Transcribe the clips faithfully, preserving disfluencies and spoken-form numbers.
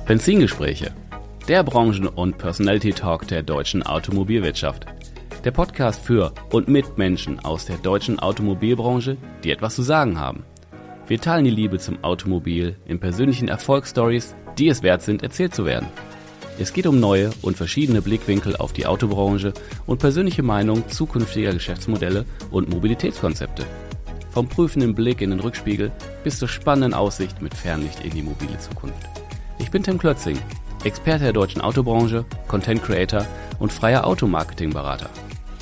Benzingespräche, der Branchen- und Personality-Talk der deutschen Automobilwirtschaft. Der Podcast für und mit Menschen aus der deutschen Automobilbranche, die etwas zu sagen haben. Wir teilen die Liebe zum Automobil in persönlichen Erfolgsstories, die es wert sind, erzählt zu werden. Es geht um neue und verschiedene Blickwinkel auf die Autobranche und persönliche Meinung zukünftiger Geschäftsmodelle und Mobilitätskonzepte. Vom prüfenden Blick in den Rückspiegel bis zur spannenden Aussicht mit Fernlicht in die mobile Zukunft. Ich bin Tim Klötzing, Experte der deutschen Autobranche, Content Creator und freier Automarketing-Berater.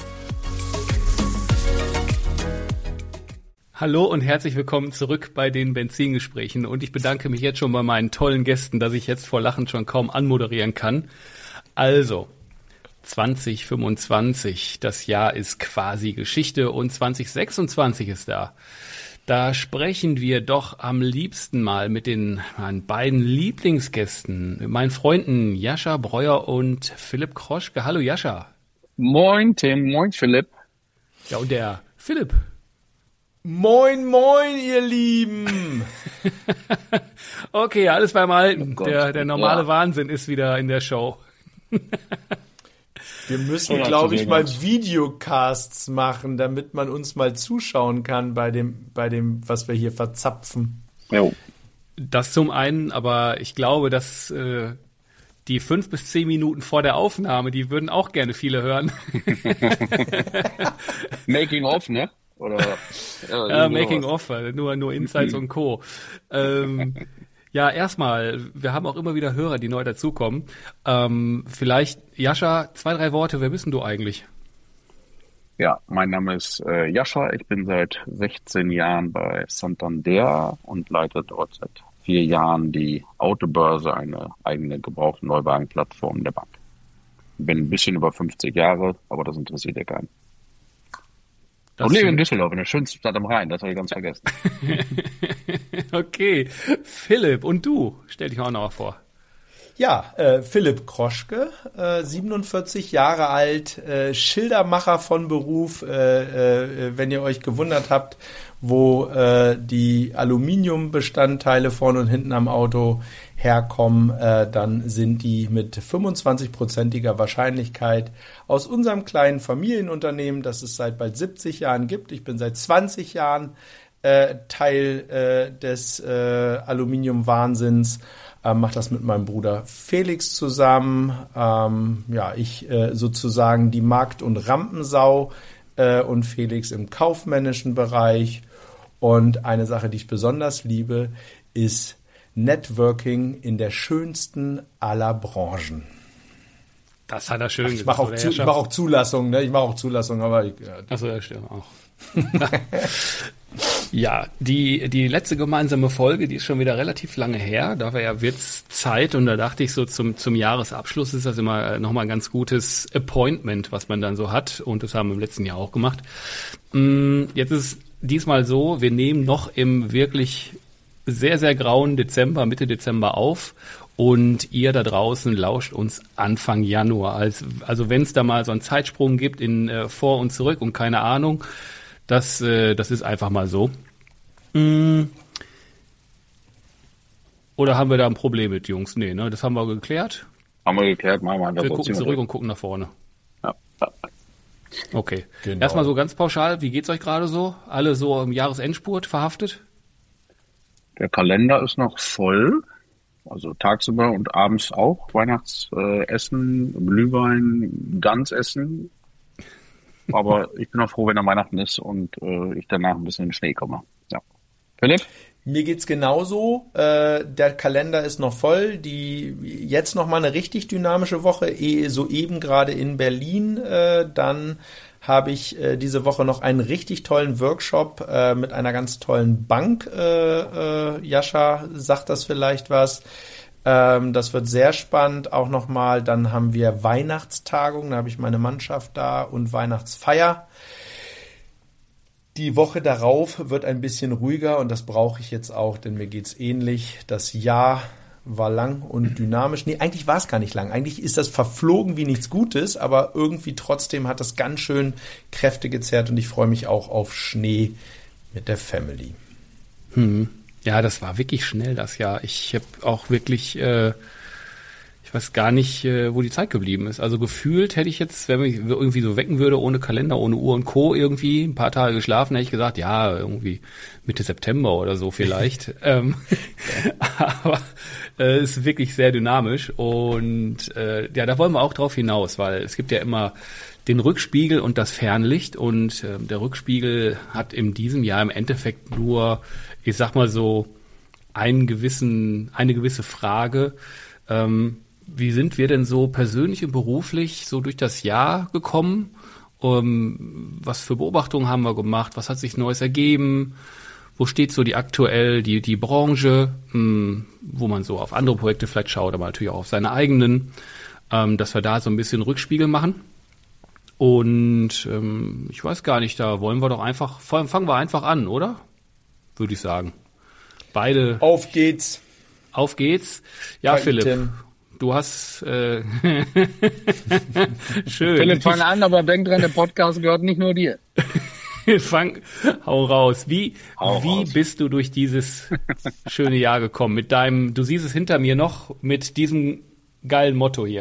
Hallo und herzlich willkommen zurück bei den Benzingesprächen und ich bedanke mich jetzt schon bei meinen tollen Gästen, dass ich jetzt vor Lachen schon kaum anmoderieren kann. Also, zwanzig fünfundzwanzig, das Jahr ist quasi Geschichte und zwanzig sechsundzwanzig ist da. Da sprechen wir doch am liebsten mal mit den meinen beiden Lieblingsgästen, meinen Freunden Jascha Breuer und Philipp Kroschke. Hallo Jascha. Moin Tim, moin Philipp. Ja und der Philipp. Moin, moin, ihr Lieben. Okay, alles beim Alten. Oh der, der normale ja. Wahnsinn ist wieder in der Show. Wir müssen, glaube ich, mal Videocasts machen, damit man uns mal zuschauen kann bei dem, bei dem, was wir hier verzapfen. Jo. Das zum einen, aber ich glaube, dass äh, die fünf bis zehn Minuten vor der Aufnahme, die würden auch gerne viele hören. Making of, ne? Oder ja, ja, Making of, nur nur Insights und Co. Ähm, ja, erstmal, wir haben auch immer wieder Hörer, die neu dazukommen. Ähm, vielleicht, Jascha, zwei, drei Worte, wer bist denn du eigentlich? Ja, mein Name ist äh, Jascha, ich bin seit sechzehn Jahren bei Santander und leite dort seit vier Jahren die Autobörse, eine eigene Gebraucht-Neuwagen-Plattform der Bank. Bin ein bisschen über fünfzig Jahre, aber das interessiert ja keinen. Das und lebe in Düsseldorf, in der schönsten Stadt am Rhein, das habe ich ganz vergessen. Okay, Philipp, und du? Stell dich auch noch mal vor. Ja, äh, Philipp Kroschke, äh, siebenundvierzig Jahre alt, äh, Schildermacher von Beruf. Äh, äh, wenn ihr euch gewundert habt, wo äh, die Aluminiumbestandteile vorne und hinten am Auto herkommen, äh, dann sind die mit fünfundzwanzig-prozentiger Wahrscheinlichkeit aus unserem kleinen Familienunternehmen, das es seit bald siebzig Jahren gibt. Ich bin seit zwanzig Jahren äh, Teil äh, des äh, Aluminium-Wahnsinns. Ähm, mache das mit meinem Bruder Felix zusammen. Ähm, ja, ich äh, sozusagen die Markt- und Rampensau äh, und Felix im kaufmännischen Bereich. Und eine Sache, die ich besonders liebe, ist Networking in der schönsten aller Branchen. Das hat er schön Ach, ich mache auch, zu, mach auch Zulassung, ne? Ich mache auch Zulassung, aber ich, ja. Achso, ja, stimmt auch. Ja, die, die letzte gemeinsame Folge, die ist schon wieder relativ lange her. Da war ja wird's Zeit und da dachte ich so zum, zum Jahresabschluss ist das immer nochmal ein ganz gutes Appointment, was man dann so hat. Und das haben wir im letzten Jahr auch gemacht. Jetzt ist diesmal so, wir nehmen noch im wirklich sehr, sehr grauen Dezember, Mitte Dezember auf. Und ihr da draußen lauscht uns Anfang Januar. Also, also wenn es da mal so einen Zeitsprung gibt in äh, vor und zurück und keine Ahnung, das, äh, das ist einfach mal so. Mm. Oder haben wir da ein Problem mit, Jungs? Nee, ne? Das haben wir geklärt. Haben wir geklärt, machen wir einfach Wir so gucken zurück durch. und gucken nach vorne. Ja. Ja. Okay. Genau. Erstmal so ganz pauschal, wie geht's euch gerade so? Alle so im Jahresendspurt verhaftet? Der Kalender ist noch voll. Also tagsüber und abends auch Weihnachtsessen, äh, Glühwein, Gansessen. Aber ich bin auch froh, wenn er Weihnachten ist und äh, ich danach ein bisschen in den Schnee komme. Ja. Philipp? Mir geht's genauso. Äh, der Kalender ist noch voll. Die jetzt noch mal eine richtig dynamische Woche, eh, soeben gerade in Berlin. Äh, dann habe ich äh, diese Woche noch einen richtig tollen Workshop äh, mit einer ganz tollen Bank. Äh, äh, Jascha, sagt das vielleicht was? Ähm, das wird sehr spannend. Auch nochmal, dann haben wir Weihnachtstagung, da habe ich meine Mannschaft da und Weihnachtsfeier. Die Woche darauf wird ein bisschen ruhiger und das brauche ich jetzt auch, denn mir geht's ähnlich. Das Jahr war lang und dynamisch. Nee, eigentlich war es gar nicht lang. Eigentlich ist das verflogen wie nichts Gutes, aber irgendwie trotzdem hat das ganz schön Kräfte gezerrt und ich freue mich auch auf Schnee mit der Family. Hm. Ja, das war wirklich schnell das Jahr. Ich habe auch wirklich äh, ich weiß gar nicht, wo die Zeit geblieben ist. Also gefühlt hätte ich jetzt, wenn mich irgendwie so wecken würde, ohne Kalender, ohne Uhr und Co. irgendwie, ein paar Tage geschlafen, hätte ich gesagt, ja, irgendwie Mitte September oder so vielleicht. ähm, aber äh, es ist wirklich sehr dynamisch und äh, ja, da wollen wir auch drauf hinaus, weil es gibt ja immer den Rückspiegel und das Fernlicht und äh, der Rückspiegel hat in diesem Jahr im Endeffekt nur, ich sag mal so, einen gewissen, eine gewisse Frage, ähm, wie sind wir denn so persönlich und beruflich so durch das Jahr gekommen? Um, was für Beobachtungen haben wir gemacht? Was hat sich Neues ergeben? Wo steht so die aktuell, die, die Branche, mh, wo man so auf andere Projekte vielleicht schaut, aber natürlich auch auf seine eigenen, ähm, dass wir da so ein bisschen Rückspiegel machen. Und ähm, ich weiß gar nicht, da wollen wir doch einfach, fangen wir einfach an, oder? Würde ich sagen. Beide. Auf geht's. Auf geht's. Ja, Hi, Philipp. Tim. Du hast äh, schön. Philipp, fang an, aber denk dran, der Podcast gehört nicht nur dir. Fang, hau raus. Wie, Hau wie raus. bist du durch dieses schöne Jahr gekommen? Mit deinem, du siehst es hinter mir noch, mit diesem geilen Motto hier.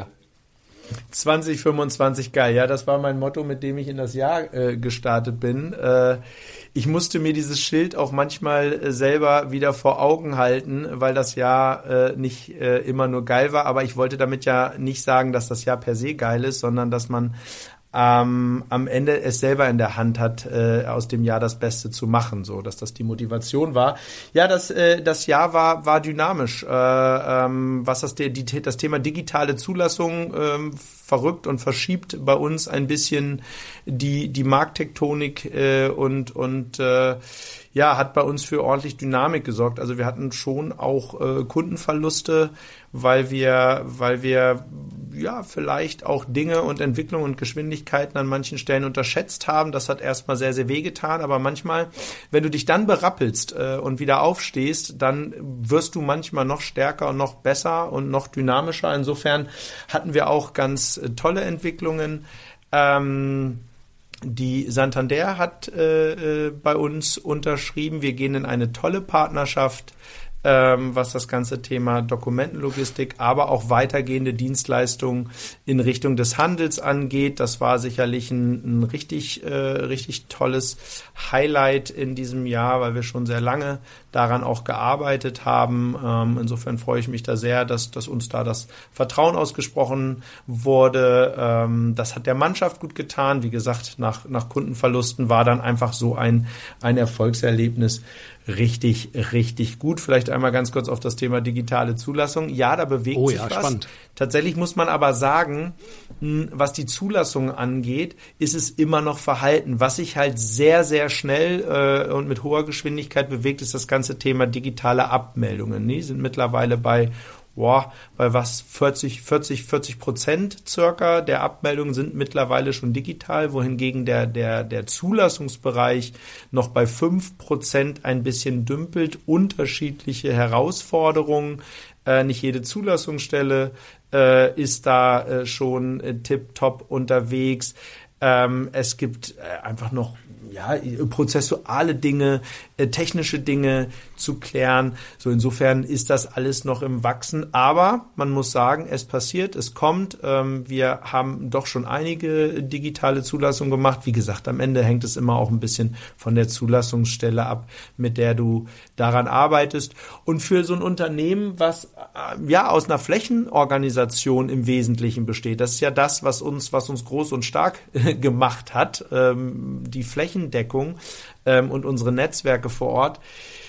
zwanzig fünfundzwanzig geil. Ja, das war mein Motto, mit dem ich in das Jahr äh, gestartet bin. Äh, ich musste mir dieses Schild auch manchmal äh, selber wieder vor Augen halten, weil das Jahr äh, nicht äh, immer nur geil war. Aber ich wollte damit ja nicht sagen, dass das Jahr per se geil ist, sondern dass man ähm, am Ende es selber in der Hand hat, äh, aus dem Jahr das Beste zu machen, so dass das die Motivation war. Ja, das äh, das Jahr war war dynamisch. Äh, ähm, was das die, die das Thema digitale Zulassung ähm, verrückt und verschiebt bei uns ein bisschen die die Markttektonik äh, und und äh, ja, hat bei uns für ordentlich Dynamik gesorgt. Also wir hatten schon auch äh, Kundenverluste, weil wir, weil wir ja vielleicht auch Dinge und Entwicklung und Geschwindigkeiten an manchen Stellen unterschätzt haben. Das hat erstmal sehr, sehr wehgetan. Aber manchmal, wenn du dich dann berappelst äh, und wieder aufstehst, dann wirst du manchmal noch stärker und noch besser und noch dynamischer. Insofern hatten wir auch ganz äh, tolle Entwicklungen. Ähm, Die Santander hat äh, bei uns unterschrieben. Wir gehen in eine tolle Partnerschaft, ähm, was das ganze Thema Dokumentenlogistik, aber auch weitergehende Dienstleistungen in Richtung des Handels angeht. Das war sicherlich ein, ein richtig, äh, richtig tolles Highlight in diesem Jahr, weil wir schon sehr lange daran auch gearbeitet haben. Ähm, insofern freue ich mich da sehr, dass, dass uns da das Vertrauen ausgesprochen wurde. Ähm, das hat der Mannschaft gut getan. Wie gesagt, nach, nach Kundenverlusten war dann einfach so ein, ein Erfolgserlebnis richtig, richtig gut. Vielleicht einmal ganz kurz auf das Thema digitale Zulassung. Ja, da bewegt oh, sich ja, was. Spannend. Tatsächlich muss man aber sagen, was die Zulassung angeht, ist es immer noch verhalten. Was sich halt sehr, sehr schnell äh, und mit hoher Geschwindigkeit bewegt, ist das ganze Thema digitale Abmeldungen. Die sind mittlerweile bei Boah, bei was vierzig, vierzig, vierzig Prozent circa der Abmeldungen sind mittlerweile schon digital, wohingegen der, der, der Zulassungsbereich noch bei fünf Prozent ein bisschen dümpelt. Unterschiedliche Herausforderungen. Äh, nicht jede Zulassungsstelle äh, ist da äh, schon äh, tipptopp unterwegs. Ähm, es gibt äh, einfach noch ja, prozessuale Dinge, äh, technische Dinge zu klären. So insofern ist das alles noch im Wachsen. Aber man muss sagen, es passiert, es kommt. Ähm, wir haben doch schon einige digitale Zulassungen gemacht. Wie gesagt, am Ende hängt es immer auch ein bisschen von der Zulassungsstelle ab, mit der du daran arbeitest. Und für so ein Unternehmen, was äh, ja aus einer Flächenorganisation im Wesentlichen besteht, das ist ja das, was uns, was uns groß und stark gemacht hat, ähm, die Flächendeckung ähm, und unsere Netzwerke vor Ort.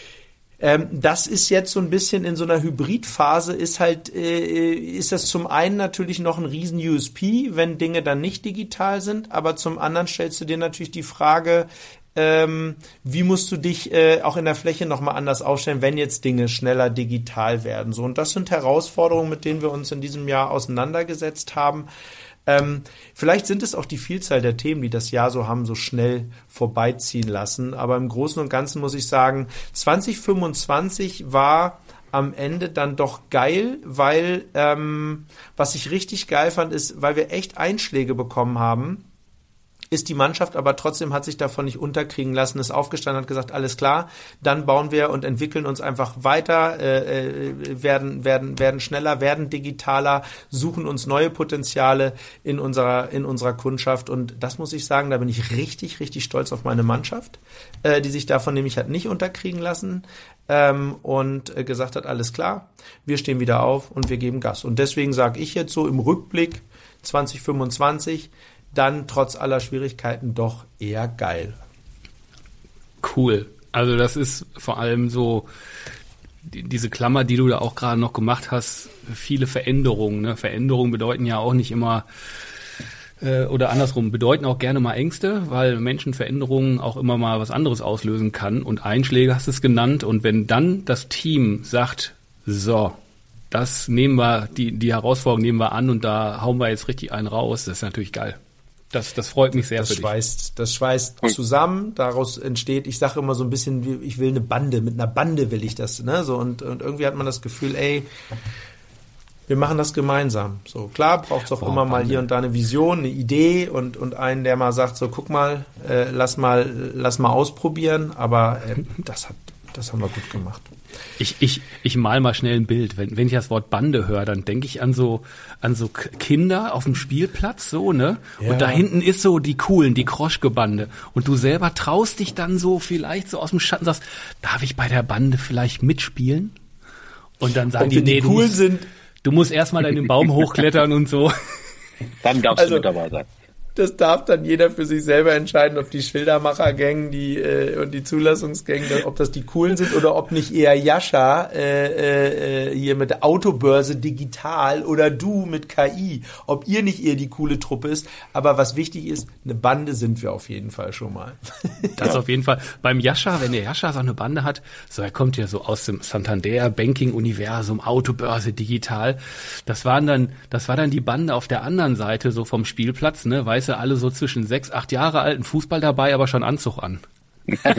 Ähm, das ist jetzt so ein bisschen in so einer Hybridphase, ist halt, äh, ist das zum einen natürlich noch ein riesen U S P, wenn Dinge dann nicht digital sind, aber zum anderen stellst du dir natürlich die Frage, ähm, wie musst du dich äh, auch in der Fläche nochmal anders aufstellen, wenn jetzt Dinge schneller digital werden. So, und das sind Herausforderungen, mit denen wir uns in diesem Jahr auseinandergesetzt haben. Ähm, vielleicht sind es auch die Vielzahl der Themen, die das Jahr so haben, so schnell vorbeiziehen lassen. Aber im Großen und Ganzen muss ich sagen, zwanzig fünfundzwanzig war am Ende dann doch geil, weil ähm, was ich richtig geil fand, ist, weil wir echt Einschläge bekommen haben ist die Mannschaft aber trotzdem, hat sich davon nicht unterkriegen lassen, ist aufgestanden, hat gesagt, alles klar, dann bauen wir und entwickeln uns einfach weiter, äh, werden, werden, werden schneller, werden digitaler, suchen uns neue Potenziale in unserer, in unserer Kundschaft und das muss ich sagen, da bin ich richtig, richtig stolz auf meine Mannschaft, äh, die sich davon nämlich hat nicht unterkriegen lassen ähm, und äh, gesagt hat, alles klar, wir stehen wieder auf und wir geben Gas. Und deswegen sage ich jetzt so im Rückblick zwanzig fünfundzwanzig, dann trotz aller Schwierigkeiten doch eher geil. Cool. Also das ist vor allem so die, diese Klammer, die du da auch gerade noch gemacht hast, viele Veränderungen. Ne? Veränderungen bedeuten ja auch nicht immer, äh, oder andersrum, bedeuten auch gerne mal Ängste, weil Menschenveränderungen auch immer mal was anderes auslösen kann. Und Einschläge hast du es genannt. Und wenn dann das Team sagt, so, das nehmen wir, die, die Herausforderung nehmen wir an und da hauen wir jetzt richtig einen raus, das ist natürlich geil. Das, das freut mich sehr das für dich. Schweißt, das schweißt zusammen, daraus entsteht, ich sage immer so ein bisschen, ich will eine Bande, mit einer Bande will ich das, ne, so, und, und irgendwie hat man das Gefühl, ey, wir machen das gemeinsam. So, klar, braucht es auch oh, immer Bande. Mal hier und da eine Vision, eine Idee und, und einen, der mal sagt, so, guck mal, äh, lass mal, lass mal ausprobieren, aber äh, das hat, das haben wir gut gemacht. Ich, ich, ich mal mal schnell ein Bild. Wenn, wenn ich das Wort Bande höre, dann denke ich an so, an so Kinder auf dem Spielplatz, so, ne? Ja. Und da hinten ist so die Coolen, die Kroschke-Bande. Und du selber traust dich dann so vielleicht so aus dem Schatten, sagst, darf ich bei der Bande vielleicht mitspielen? Und dann sagen und die, nee, die cool du, musst, sind. du musst erstmal in den Baum hochklettern und so. Dann darfst also, du mit dabei sein. Das darf dann jeder für sich selber entscheiden, ob die Schildermacher-Gang die, äh, und die Zulassungsgang, ob das die coolen sind oder ob nicht eher Jascha äh, äh, hier mit der Autobörse digital oder du mit K I, ob ihr nicht eher die coole Truppe ist. Aber was wichtig ist, eine Bande sind wir auf jeden Fall schon mal. Das auf jeden Fall. Beim Jascha, wenn der Jascha so eine Bande hat, so er kommt ja so aus dem Santander Banking-Universum, Autobörse digital. Das waren dann, das war dann die Bande auf der anderen Seite so vom Spielplatz, ne, weiß alle so zwischen sechs, acht Jahre alten Fußball dabei, aber schon Anzug an. Ja,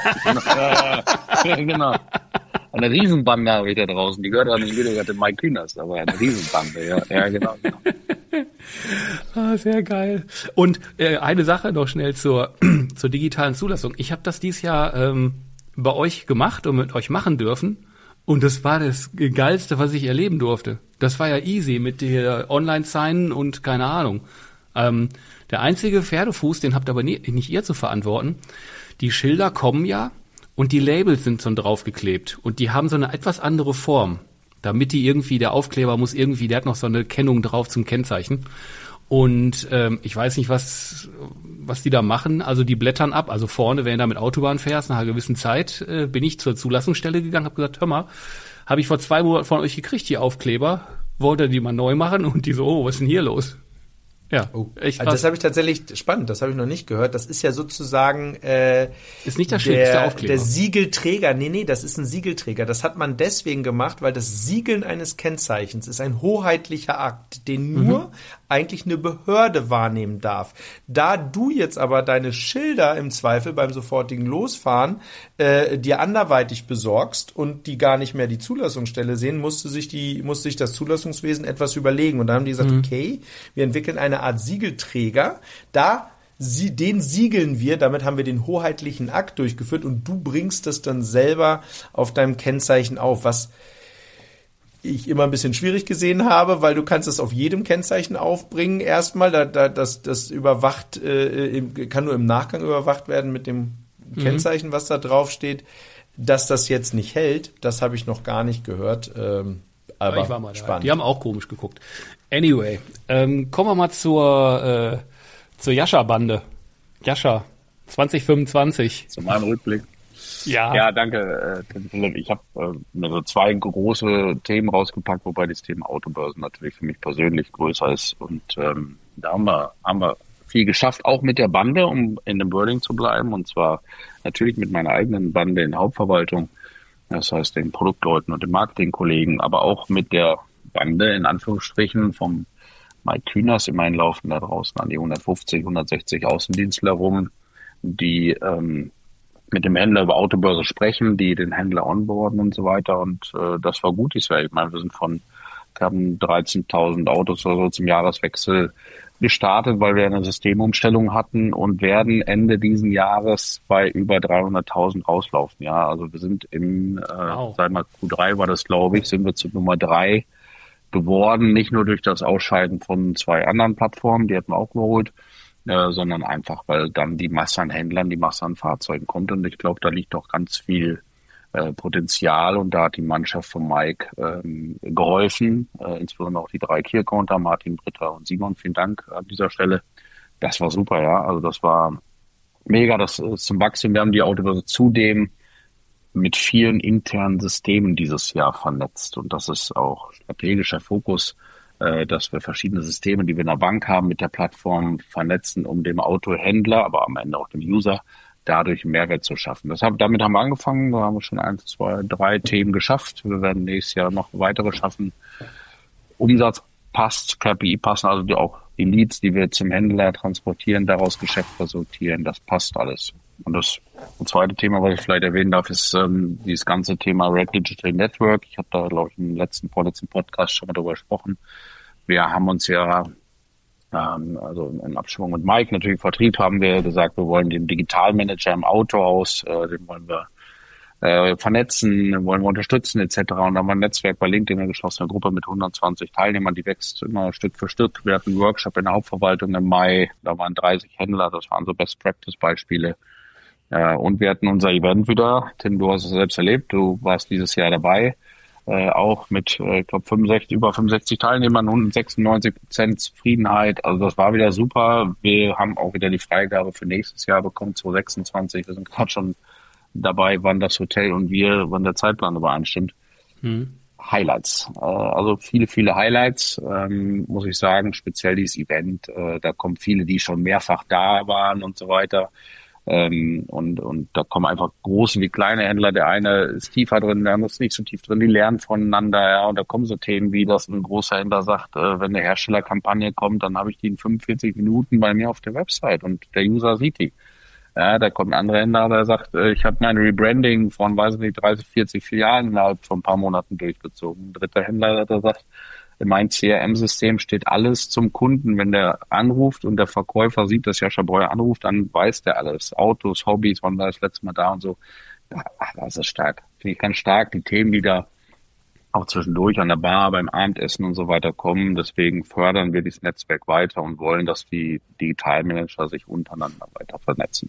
genau. Eine Riesenbande habe ich da draußen. Die gehört auch nicht wieder dem Mike Künast, aber eine Riesenbande. Ja, ja genau. genau. Ah, sehr geil. Und äh, eine Sache noch schnell zur, zur digitalen Zulassung. Ich habe das dieses Jahr ähm, bei euch gemacht und mit euch machen dürfen. Und das war das Geilste, was ich erleben durfte. Das war ja easy mit der Online-Signen und keine Ahnung. Ähm, der einzige Pferdefuß, den habt aber nie, nicht ihr zu verantworten. Die Schilder kommen ja und die Labels sind so draufgeklebt und die haben so eine etwas andere Form, damit die irgendwie, der Aufkleber muss irgendwie, der hat noch so eine Kennung drauf zum Kennzeichen. Und ähm, ich weiß nicht, was was die da machen. Also die blättern ab. Also vorne, wenn du da mit Autobahn fährst, nach einer gewissen Zeit äh, bin ich zur Zulassungsstelle gegangen, habe gesagt, hör mal, habe ich vor zwei Monaten von euch gekriegt, die Aufkleber. Wollt ihr die mal neu machen? Und die so, oh, was ist denn hier los? Ja, oh, echt krass. Also das habe ich tatsächlich spannend, das habe ich noch nicht gehört. Das ist ja sozusagen äh, ist nicht das Schild, der Aufkleber. Der Siegelträger. Nee, nee, das ist ein Siegelträger. Das hat man deswegen gemacht, weil das Siegeln eines Kennzeichens ist ein hoheitlicher Akt, den nur mhm. eigentlich eine Behörde wahrnehmen darf. Da du jetzt aber deine Schilder im Zweifel beim sofortigen Losfahren äh, dir anderweitig besorgst und die gar nicht mehr die Zulassungsstelle sehen, musste sich die musste sich das Zulassungswesen etwas überlegen. Und da haben die gesagt, mhm. okay, wir entwickeln eine Art Siegelträger, da sie, den siegeln wir, damit haben wir den hoheitlichen Akt durchgeführt und du bringst das dann selber auf deinem Kennzeichen auf, was ich immer ein bisschen schwierig gesehen habe, weil du kannst es auf jedem Kennzeichen aufbringen erstmal, da, da, das, das überwacht, äh, kann nur im Nachgang überwacht werden mit dem mhm. Kennzeichen, was da drauf steht. Dass das jetzt nicht hält, das habe ich noch gar nicht gehört, ähm, aber ich war mal spannend. Die haben auch komisch geguckt. Anyway, ähm, kommen wir mal zur, äh, zur Jascha-Bande. Jascha, zwanzig fünfundzwanzig. Zu meinem Rückblick. Ja. Ja, danke, äh, Philipp. Ich habe äh, mir so zwei große Themen rausgepackt, wobei das Thema Autobörsen natürlich für mich persönlich größer ist. Und ähm, da haben wir, haben wir viel geschafft, auch mit der Bande, um in dem Wording zu bleiben. Und zwar natürlich mit meiner eigenen Bande in der Hauptverwaltung. Das heißt, den Produktleuten und den Marketingkollegen, aber auch mit der Bande, in Anführungsstrichen, vom Mike Künast im Einlaufen da draußen an die hundertfünfzig, hundertsechzig Außendienstler rum, die ähm, mit dem Händler über Autobörse sprechen, die den Händler onboarden und so weiter. Und äh, das war gut. Ich meine, wir sind von, wir haben dreizehntausend Autos oder so zum Jahreswechsel gestartet, weil wir eine Systemumstellung hatten und werden Ende diesen Jahres bei über dreihunderttausend rauslaufen. Ja, also wir sind im, äh, wow. seit mal Q drei war das, glaube ich, sind wir zu Nummer drei geworden, nicht nur durch das Ausscheiden von zwei anderen Plattformen, die hätten wir auch geholt, äh, sondern einfach, weil dann die Masse an Händlern, die Masse an Fahrzeugen kommt und ich glaube, da liegt auch ganz viel äh, Potenzial und da hat die Mannschaft von Mike ähm, geholfen, äh, insbesondere auch die drei Key-Accounter, Martin, Britta und Simon, vielen Dank an dieser Stelle. Das war super, ja, also das war mega, das ist zum Wachstum. Wir haben die Autobörse zudem mit vielen internen Systemen dieses Jahr vernetzt. Und das ist auch strategischer Fokus, äh, dass wir verschiedene Systeme, die wir in der Bank haben, mit der Plattform vernetzen, um dem Autohändler, aber am Ende auch dem User, dadurch Mehrwert zu schaffen. Deshalb, damit haben wir angefangen. Da haben wir schon eins, zwei, drei Themen geschafft. Wir werden nächstes Jahr noch weitere schaffen. Umsatz passt, K P I passen, also die, auch die Leads, die wir zum Händler transportieren, daraus Geschäft resultieren. Das passt alles. Und das, das zweite Thema, was ich vielleicht erwähnen darf, ist ähm, dieses ganze Thema Red Digital Network. Ich habe da, glaube ich, im letzten, vorletzten Podcast schon mal darüber gesprochen. Wir haben uns ja, ähm, also in Abstimmung mit Mike, natürlich Vertrieb, haben wir gesagt, wir wollen den Digitalmanager im Autohaus, äh, den wollen wir äh, vernetzen, wollen wir unterstützen et cetera. Und da haben wir ein Netzwerk bei LinkedIn, eine geschlossene Gruppe mit hundertzwanzig Teilnehmern, die wächst immer Stück für Stück. Wir hatten einen Workshop in der Hauptverwaltung im Mai, da waren dreißig Händler, das waren so Best-Practice-Beispiele. Äh, und wir hatten unser Event wieder. Tim, du hast es selbst erlebt, du warst dieses Jahr dabei, äh, auch mit, äh, ich glaube, fünfundsechzig, über fünfundsechzig Teilnehmern und sechsundneunzig Prozent Zufriedenheit. Also das war wieder super. Wir haben auch wieder die Freigabe für nächstes Jahr bekommen, zwanzig sechsundzwanzig. Wir sind gerade schon dabei, wann das Hotel und wir, wann der Zeitplan übereinstimmt. Hm. Highlights. Äh, also viele, viele Highlights, ähm, muss ich sagen, speziell dieses Event. Äh, da kommen viele, die schon mehrfach da waren und so weiter. Ähm, und, und da kommen einfach große wie kleine Händler. Der eine ist tiefer drin, der andere ist nicht so tief drin. Die lernen voneinander, ja. Und da kommen so Themen wie, dass ein großer Händler sagt, äh, wenn eine Herstellerkampagne kommt, dann habe ich die in fünfundvierzig Minuten bei mir auf der Website und der User sieht die. Ja, da kommt ein anderer Händler, der sagt, äh, ich habe mein Rebranding von, weiß ich nicht, dreißig, vierzig Filialen innerhalb von ein paar Monaten durchgezogen. Ein dritter Händler, der sagt, in meinem C R M-System steht alles zum Kunden. Wenn der anruft und der Verkäufer sieht, dass Jascha Breuer anruft, dann weiß der alles. Autos, Hobbys, wann war das letzte Mal da und so. Ach, das ist stark. Finde ich ganz stark. Die Themen, die da auch zwischendurch an der Bar, beim Abendessen und so weiter kommen. Deswegen fördern wir dieses Netzwerk weiter und wollen, dass die Digitalmanager sich untereinander weiter vernetzen.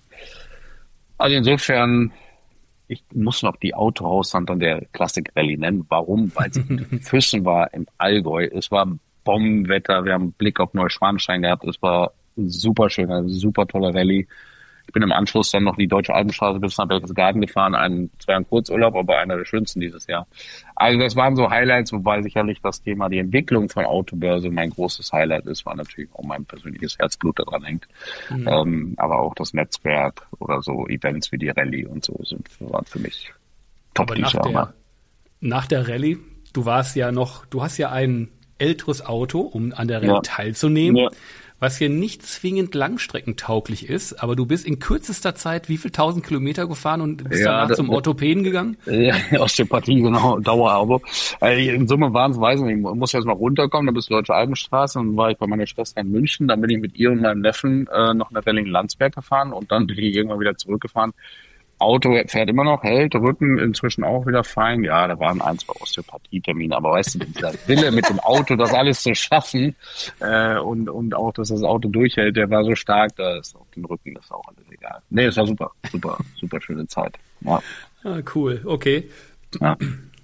Also insofern, ich muss noch die Autohaus Santander Classic Rallye nennen. Warum? Weil es in Füssen war im Allgäu. Es war Bombenwetter. Wir haben einen Blick auf Neuschwanstein gehabt. Es war super schön, eine super tolle Rallye. Ich bin im Anschluss dann noch die Deutsche Alpenstraße bis nach Berchtesgaden gefahren. Ein, zwar ein Kurzurlaub, aber einer der schönsten dieses Jahr. Also das waren so Highlights, wobei sicherlich das Thema die Entwicklung von Autobörse mein großes Highlight ist, weil natürlich auch mein persönliches Herzblut daran hängt. Mhm. Ähm, aber auch das Netzwerk oder so Events wie die Rallye und so sind waren für mich top dieses Jahr. Der, nach der Rallye, du warst ja noch, du hast ja ein älteres Auto, um an der Rallye ja. teilzunehmen. Ja. Was hier nicht zwingend langstreckentauglich ist, aber du bist in kürzester Zeit wie viel tausend Kilometer gefahren und bist ja, danach das, zum Orthopäden gegangen? Ja, Osteopathie, genau, Dauerabo. Also in Summe waren es, weiß nicht, ich muss jetzt mal runterkommen, dann bist du Deutsche Alpenstraße und dann war ich bei meiner Schwester in München, dann bin ich mit ihr und meinem Neffen äh, noch nach Berlin-Landsberg gefahren und dann bin ich irgendwann wieder zurückgefahren. Auto fährt immer noch, hält, Rücken inzwischen auch wieder fein. Ja, da waren ein, zwei Osteopathie-Termine, aber weißt du, dieser Wille mit dem Auto, das alles zu schaffen äh, und und auch, dass das Auto durchhält, der war so stark, da ist auf dem Rücken, das ist auch alles egal. Nee, es war super, super, super schöne Zeit. Ja. Ah, cool, okay. Ja.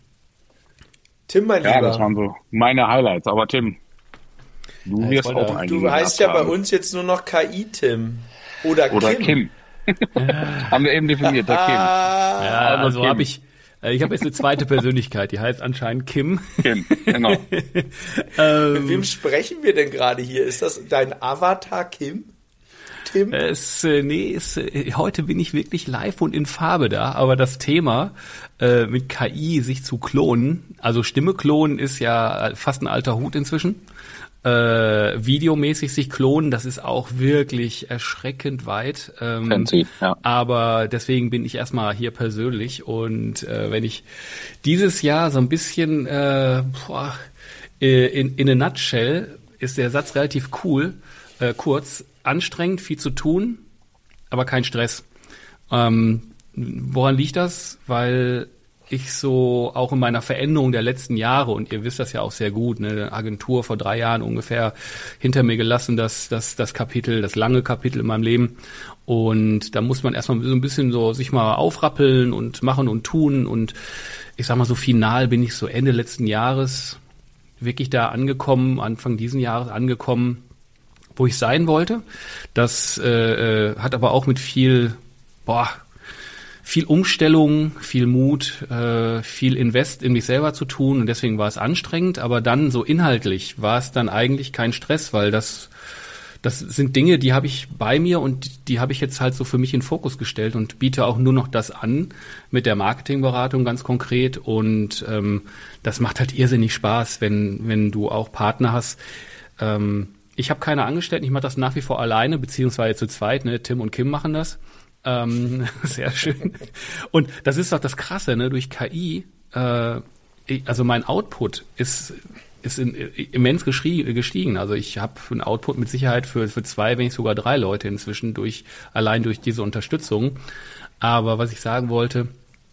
Tim, mein Ja, Lieber. das waren so meine Highlights, aber Tim, du ja, wirst auch einige Du heißt ja bei uns jetzt nur noch K I-Tim. Oder Kim. Oder Kim. Ja. Haben wir eben definiert, der Kim. Ja, also habe ich, ich habe jetzt eine zweite Persönlichkeit, die heißt anscheinend Kim. Kim, genau. ähm, Mit wem sprechen wir denn gerade hier? Ist das dein Avatar Kim? Tim? Es, äh, nee, es, äh, heute bin ich wirklich live und in Farbe da, aber das Thema äh, mit K I sich zu klonen, also Stimme klonen ist ja fast ein alter Hut inzwischen. Äh, videomäßig sich klonen, das ist auch wirklich erschreckend weit. Ähm, Fancy, ja. Aber deswegen bin ich erstmal hier persönlich und äh, wenn ich dieses Jahr so ein bisschen äh, boah, in, in a nutshell ist der Satz relativ cool. Äh, kurz, anstrengend, viel zu tun, aber kein Stress. Ähm, woran liegt das? Weil ich so auch in meiner Veränderung der letzten Jahre, und ihr wisst das ja auch sehr gut, ne, eine Agentur vor drei Jahren ungefähr hinter mir gelassen, das, das, das Kapitel, das lange Kapitel in meinem Leben. Und da muss man erstmal so ein bisschen so sich mal aufrappeln und machen und tun. Und ich sag mal so final bin ich so Ende letzten Jahres wirklich da angekommen, Anfang diesen Jahres angekommen, wo ich sein wollte. Das äh, hat aber auch mit viel, boah, viel Umstellung, viel Mut, äh, viel Invest in mich selber zu tun, und deswegen war es anstrengend, aber dann so inhaltlich war es dann eigentlich kein Stress, weil das das sind Dinge, die habe ich bei mir und die habe ich jetzt halt so für mich in den Fokus gestellt und biete auch nur noch das an mit der Marketingberatung ganz konkret, und ähm, das macht halt irrsinnig Spaß, wenn wenn du auch Partner hast. Ähm, ich habe keine Angestellten, ich mache das nach wie vor alleine, beziehungsweise zu zweit, ne? Tim und Kim machen das. Ähm, sehr schön. Und das ist doch das Krasse, ne? Durch K I, äh, ich, also mein Output ist ist in, immens gestiegen. Also ich habe einen Output mit Sicherheit für für zwei, wenn nicht sogar drei Leute inzwischen durch allein durch diese Unterstützung. Aber was ich sagen wollte,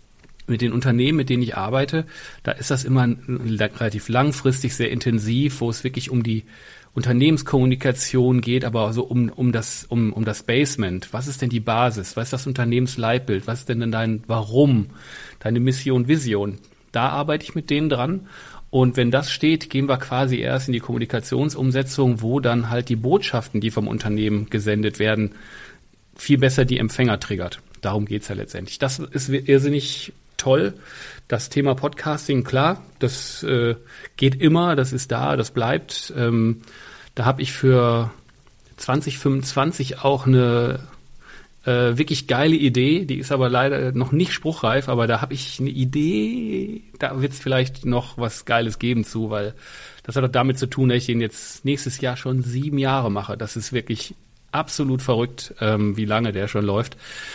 mit den Unternehmen, mit denen ich arbeite, da ist das immer relativ langfristig, sehr intensiv, wo es wirklich um die Unternehmenskommunikation geht, aber so um um das um um das Basement. Was ist denn die Basis? Was ist das Unternehmensleitbild? Was ist denn dein Warum? Deine Mission, Vision? Da arbeite ich mit denen dran. Und wenn das steht, gehen wir quasi erst in die Kommunikationsumsetzung, wo dann halt die Botschaften, die vom Unternehmen gesendet werden, viel besser die Empfänger triggert. Darum geht's ja letztendlich. Das ist irrsinnig toll. Das Thema Podcasting, klar, das äh, geht immer, das ist da, das bleibt. Ähm, da habe ich für zwanzig fünfundzwanzig auch eine äh, wirklich geile Idee, die ist aber leider noch nicht spruchreif, aber da habe ich eine Idee, da wird es vielleicht noch was Geiles geben zu, weil das hat auch damit zu tun, dass ich den jetzt nächstes Jahr schon sieben Jahre mache. Das ist wirklich absolut verrückt, ähm, wie lange der schon läuft.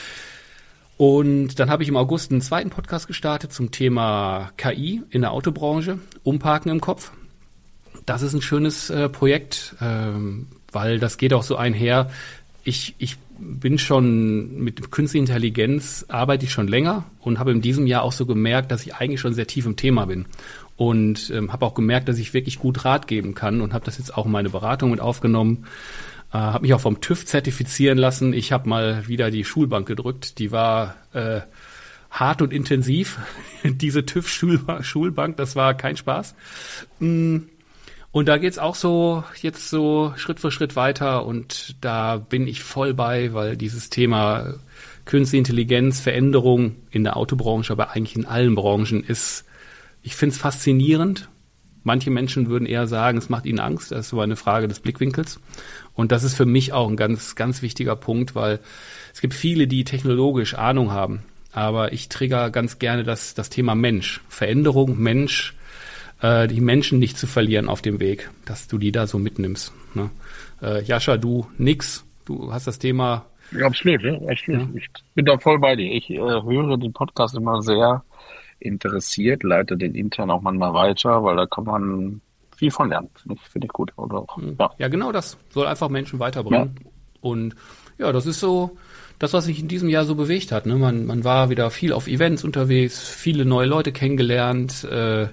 Und dann habe ich im August einen zweiten Podcast gestartet zum Thema K I in der Autobranche, Umparken im Kopf. Das ist ein schönes äh, Projekt, ähm, weil das geht auch so einher. Ich, ich bin schon mit künstlicher Intelligenz, arbeite ich schon länger und habe in diesem Jahr auch so gemerkt, dass ich eigentlich schon sehr tief im Thema bin. Und ähm, habe auch gemerkt, dass ich wirklich gut Rat geben kann, und habe das jetzt auch in meine Beratung mit aufgenommen. Äh, habe mich auch vom TÜV zertifizieren lassen. Ich habe mal wieder die Schulbank gedrückt. Die war äh, hart und intensiv. Diese TÜV-Schulbank, das war kein Spaß. Und da geht's auch so jetzt so Schritt für Schritt weiter. Und da bin ich voll bei, weil dieses Thema Künstliche Intelligenz, Veränderung in der Autobranche, aber eigentlich in allen Branchen ist, ich finde es faszinierend. Manche Menschen würden eher sagen, es macht ihnen Angst. Das ist aber eine Frage des Blickwinkels. Und das ist für mich auch ein ganz, ganz wichtiger Punkt, weil es gibt viele, die technologisch Ahnung haben. Aber ich trigger ganz gerne das, das Thema Mensch. Veränderung, Mensch, äh, die Menschen nicht zu verlieren auf dem Weg, dass du die da so mitnimmst. Ne? Äh, Jascha, du nix. Du hast das Thema. Ja, absolut, ja, absolut. Ja. Ich bin da voll bei dir. Ich äh, höre den Podcast immer sehr interessiert, leite den intern auch manchmal weiter, weil da kann man viel von lernen. Finde ich, finde ich gut. Oder auch, ja. ja, genau das. Soll einfach Menschen weiterbringen. Ja. Und ja, das ist so das, was sich in diesem Jahr so bewegt hat. Ne? Man, man war wieder viel auf Events unterwegs, viele neue Leute kennengelernt. Äh,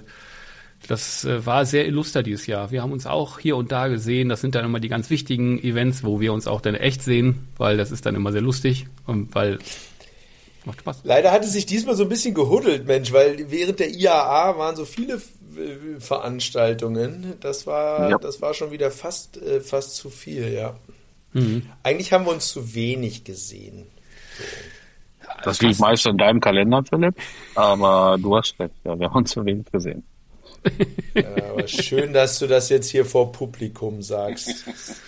das äh, war sehr illuster dieses Jahr. Wir haben uns auch hier und da gesehen. Das sind dann immer die ganz wichtigen Events, wo wir uns auch dann echt sehen, weil das ist dann immer sehr lustig und weil macht Spaß. Leider hat es sich diesmal so ein bisschen gehuddelt, Mensch, weil während der I A A waren so viele äh, Veranstaltungen. Das war, ja. das war schon wieder fast, äh, fast zu viel, ja. Mhm. Eigentlich haben wir uns zu wenig gesehen. So. Das liegt meist in deinem Kalender, Philipp, aber du hast recht, ja, wir haben uns zu wenig gesehen. Ja, aber schön, dass du das jetzt hier vor Publikum sagst.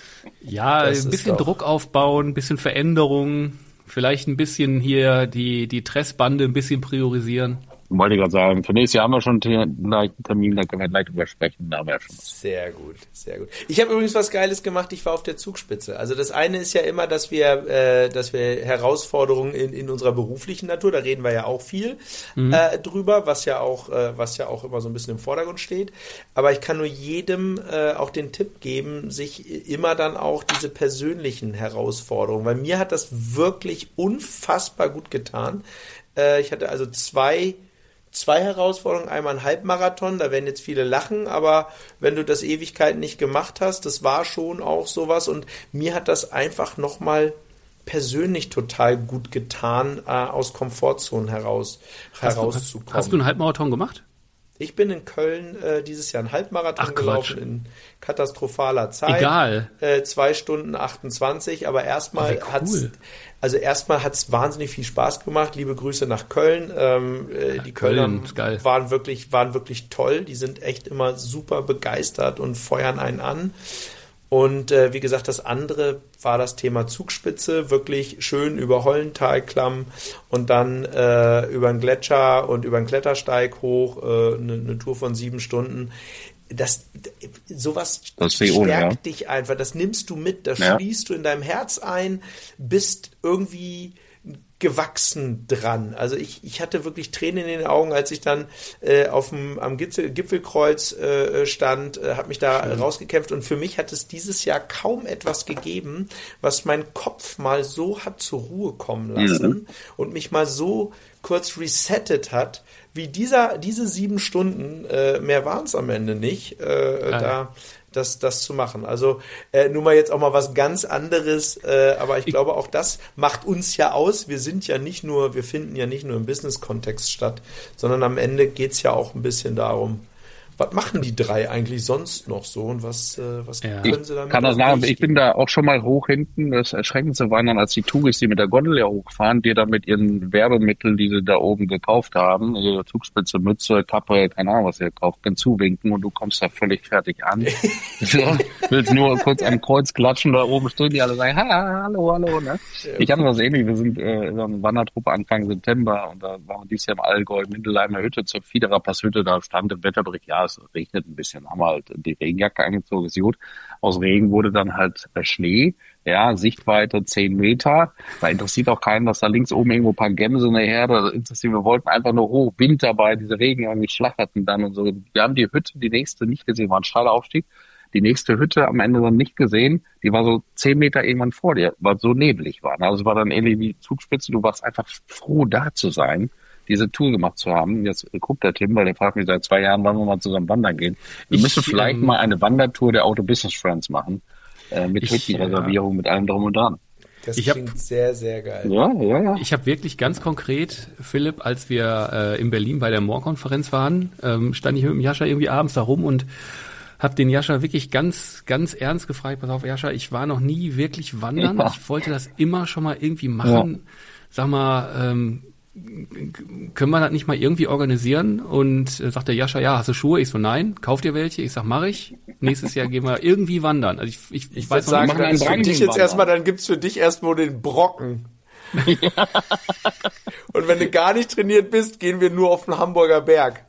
Ja, das ein bisschen Druck aufbauen, ein bisschen Veränderung. Vielleicht ein bisschen hier die, die Tressbande ein bisschen priorisieren. wollte ich gerade sagen, für nächstes Jahr haben wir schon einen Termin, da können wir gleich drüber sprechen. Da haben wir ja schon. Sehr gut, sehr gut. Ich habe übrigens was Geiles gemacht, ich war auf der Zugspitze. Also das eine ist ja immer, dass wir, äh, dass wir Herausforderungen in, in unserer beruflichen Natur, da reden wir ja auch viel mhm. äh, drüber, was ja auch, äh, was ja auch immer so ein bisschen im Vordergrund steht. Aber ich kann nur jedem äh, auch den Tipp geben, sich immer dann auch diese persönlichen Herausforderungen, weil mir hat das wirklich unfassbar gut getan. Äh, ich hatte also zwei Zwei Herausforderungen, einmal ein Halbmarathon, da werden jetzt viele lachen, aber wenn du das Ewigkeiten nicht gemacht hast, das war schon auch sowas und mir hat das einfach nochmal persönlich total gut getan, äh, aus Komfortzonen heraus hast herauszukommen. Du, hast, hast du einen Halbmarathon gemacht? Ich bin in Köln äh, dieses Jahr einen Halbmarathon Ach, gelaufen in katastrophaler Zeit. Egal. Äh, zwei Stunden achtundzwanzig, aber erstmal oh, cool. hat's, also erstmal hat's wahnsinnig viel Spaß gemacht. Liebe Grüße nach Köln. Ähm, äh, die Kölner Köln, waren wirklich, waren wirklich toll. Die sind echt immer super begeistert und feuern einen an. Und äh, wie gesagt, das andere war das Thema Zugspitze, wirklich schön über Hollentalklamm und dann äh, über einen Gletscher und über einen Klettersteig hoch, äh, eine, eine Tour von sieben Stunden. Das, sowas das stärkt ohne, ja. dich einfach, das nimmst du mit, das ja. schließt du in deinem Herz ein, bist irgendwie gewachsen dran. Also ich, ich hatte wirklich Tränen in den Augen, als ich dann äh, auf dem, am Gipfel, Gipfelkreuz äh, stand, äh, habe mich da Schön. rausgekämpft und für mich hat es dieses Jahr kaum etwas gegeben, was meinen Kopf mal so hat zur Ruhe kommen lassen mhm. und mich mal so kurz resettet hat, wie dieser diese sieben Stunden, äh, mehr waren es am Ende nicht, äh, da Das, das zu machen. Also äh, nur mal jetzt auch mal was ganz anderes, äh, aber ich, ich glaube auch das macht uns ja aus. Wir sind ja nicht nur, wir finden ja nicht nur im Business-Kontext statt, sondern am Ende geht's ja auch ein bisschen darum, was machen die drei eigentlich sonst noch so und was, äh, was ja. können sie damit? Ich kann das sagen, ich bin da auch schon mal hoch hinten. Das Erschreckendste waren dann, als die Touris, die mit der Gondel ja hochfahren, die da mit ihren Werbemitteln, die sie da oben gekauft haben, ihre Zugspitze, Mütze, Kappe, keine Ahnung, was sie gekauft haben, zuwinken und du kommst da völlig fertig an. So, willst nur kurz am Kreuz klatschen, da oben stehen die alle sagen, ha, hallo, hallo. Ne? Ich hatte das ähnlich, wir sind äh, in einer Wandertruppe Anfang September und da waren wir dieses Jahr im Allgäu, Mindelheimer Hütte, zur Fiederer Passhütte, da stand im Wetterbericht, ja, es regnet ein bisschen, haben wir halt die Regenjacke angezogen, ist gut. Aus Regen wurde dann halt Schnee, ja, Sichtweite zehn Meter. Da interessiert auch keinen, dass da links oben irgendwo ein paar Gämse in der Herde interessiert. Wir wollten einfach nur hoch, Wind dabei, diese Regen irgendwie schlachterten dann und so. Wir haben die Hütte, die nächste nicht gesehen, war ein steiler Aufstieg. Die nächste Hütte am Ende dann nicht gesehen, die war so zehn Meter irgendwann vor dir, weil es so neblig war. Also es war dann ähnlich wie Zugspitze, du warst einfach froh, da zu sein, diese Tour gemacht zu haben. Jetzt guckt der Tim, weil der fragt mich seit zwei Jahren, wann wir mal zusammen wandern gehen. Wir ich, müssen vielleicht ähm, mal eine Wandertour der Auto Business Friends machen, äh, mit Hüttenreservierung, ja. mit allem drum und dran. Das ich klingt hab, sehr, sehr geil. Ja, ja, ja. Ich habe wirklich ganz konkret, Philipp, als wir äh, in Berlin bei der Moor-Konferenz waren, ähm, stand ich mit dem Jascha irgendwie abends da rum und habe den Jascha wirklich ganz, ganz ernst gefragt, pass auf, Jascha, ich war noch nie wirklich wandern. Ja. Ich wollte das immer schon mal irgendwie machen. Ja. Sag mal, ähm, können wir das nicht mal irgendwie organisieren? Und äh, sagt der Jascha, ja, hast du Schuhe? Ich so, nein. Kauft ihr welche? Ich sag, mach ich. Nächstes Jahr gehen wir irgendwie wandern. Also ich, ich, ich, ich weiß noch sagen, nicht. Dann ist für dich jetzt erstmal, dann gibt's für dich erstmal den Brocken. Ja. Und wenn du gar nicht trainiert bist, gehen wir nur auf den Hamburger Berg.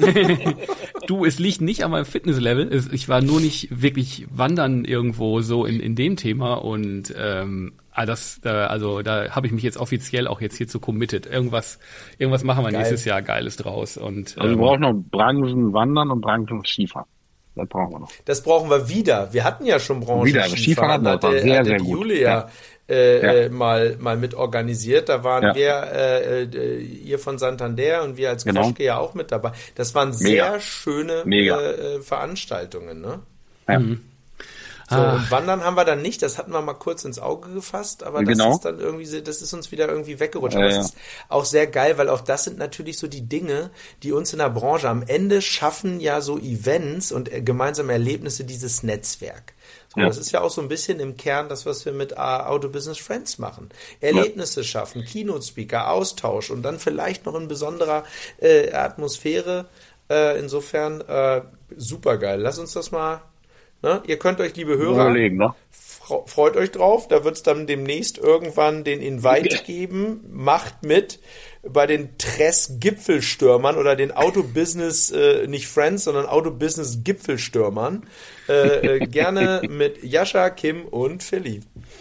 Du, es liegt nicht an meinem Fitnesslevel. Ich war nur nicht wirklich wandern irgendwo so in, in dem Thema und ähm, das, da, also da habe ich mich jetzt offiziell auch jetzt hierzu committed. Irgendwas, irgendwas machen wir Geil. nächstes Jahr Geiles draus. Und, also wir ähm, brauchen noch Branchen Wandern und Branchen Skifahren. Das brauchen wir noch. Das brauchen wir wieder. Wir hatten ja schon Branchen wieder, Skifahren. Das war sehr, sehr gut. Julia ja. Äh, ja. mal mal mit organisiert. Da waren ja. wir, äh, äh, ihr von Santander und wir als genau. Kroschke ja auch mit dabei. Das waren Mega. sehr schöne Mega. Äh, Veranstaltungen, ne? Ja. Mhm. So, ah. und Wandern haben wir dann nicht, das hatten wir mal kurz ins Auge gefasst, aber das genau. ist dann irgendwie, das ist uns wieder irgendwie weggerutscht. Ja, aber ja. es ist auch sehr geil, weil auch das sind natürlich so die Dinge, die uns in der Branche am Ende schaffen, ja so Events und gemeinsame Erlebnisse, dieses Netzwerk. So, ja. Das ist ja auch so ein bisschen im Kern das, was wir mit Auto Business Friends machen. Erlebnisse ja. schaffen, Keynote-Speaker, Austausch und dann vielleicht noch in besonderer äh, Atmosphäre. Äh, insofern äh, super geil. Lass uns das mal... Ne? Ihr könnt euch, liebe Hörer, überlegen, ne? freut euch drauf. Da wird es dann demnächst irgendwann den Invite geben. Macht mit bei den Tress-Gipfelstürmern oder den Auto-Business, äh, nicht Friends, sondern Auto-Business-Gipfelstürmern. Äh, äh, gerne mit Jascha, Kim und Philly.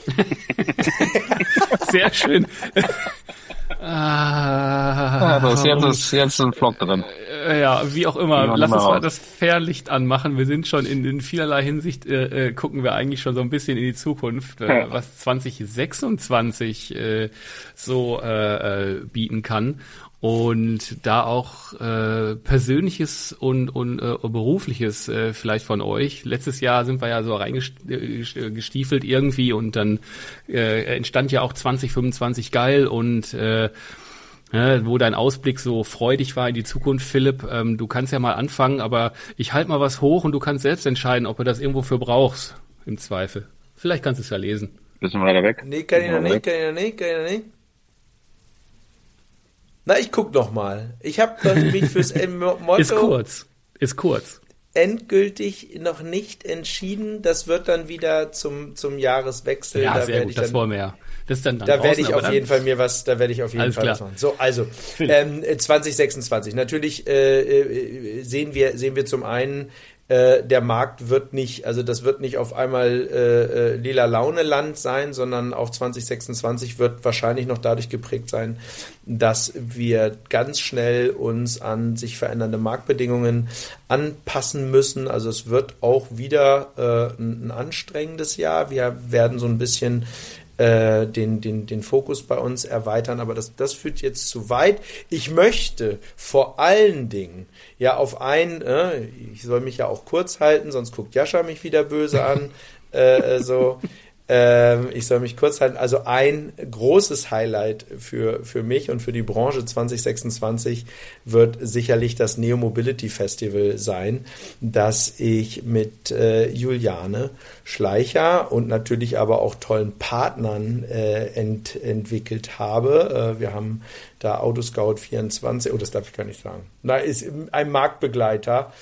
Sehr schön. Ah, das, jetzt, ist, jetzt ist ein Vlog drin. Ja, wie auch immer. Ja, Lass uns mal raus. das Fährlicht anmachen. Wir sind schon in, in vielerlei Hinsicht, äh, äh, gucken wir eigentlich schon so ein bisschen in die Zukunft, äh, Ja. was zwanzig sechsundzwanzig äh, so äh, äh, bieten kann. Und da auch äh, Persönliches und, und äh, berufliches äh, vielleicht von euch. Letztes Jahr sind wir ja so reingestiefelt irgendwie und dann äh, entstand ja auch zwanzig fünfundzwanzig geil und äh, ja, wo dein Ausblick so freudig war in die Zukunft, Philipp. Ähm, du kannst ja mal anfangen, aber ich halte mal was hoch und du kannst selbst entscheiden, ob du das irgendwo für brauchst, im Zweifel. Vielleicht kannst du es ja lesen. Bisschen weiter weg. Nee, kann ich noch Weiter nicht, weg. kann ich noch nicht, kann ich noch nicht. Na, ich guck noch mal. Ich habe mich fürs Motto Ist kurz. Ist kurz. endgültig noch nicht entschieden. Das wird dann wieder zum, zum Jahreswechsel. Ja, da sehr werde gut, ich das dann, wollen wir ja. Das ist dann, dann da draußen, werde ich aber auf dann, jeden Fall mir was, da werde ich auf jeden Alles Fall klar. was machen. So, also ähm, zwanzig sechsundzwanzig. Natürlich äh, äh, sehen wir sehen wir zum einen, äh, der Markt wird nicht, also das wird nicht auf einmal äh, äh, lila Laune-Land sein, sondern auch zwanzig sechsundzwanzig wird wahrscheinlich noch dadurch geprägt sein, dass wir ganz schnell uns an sich verändernde Marktbedingungen anpassen müssen. Also es wird auch wieder äh, ein, ein anstrengendes Jahr. Wir werden so ein bisschen äh, den, den, den Fokus bei uns erweitern, aber das, das führt jetzt zu weit. Ich möchte vor allen Dingen ja auf ein, äh, ich soll mich ja auch kurz halten, sonst guckt Jascha mich wieder böse an, äh, so. Ähm, ich soll mich kurz halten. Also ein großes Highlight für, für mich und für die Branche zwanzig sechsundzwanzig wird sicherlich das Neo Mobility Festival sein, das ich mit äh, Juliane Schleicher und natürlich aber auch tollen Partnern äh, ent, entwickelt habe. Äh, wir haben da Autoscout vierundzwanzig, oh, das darf ich gar nicht sagen. Da ist ein Marktbegleiter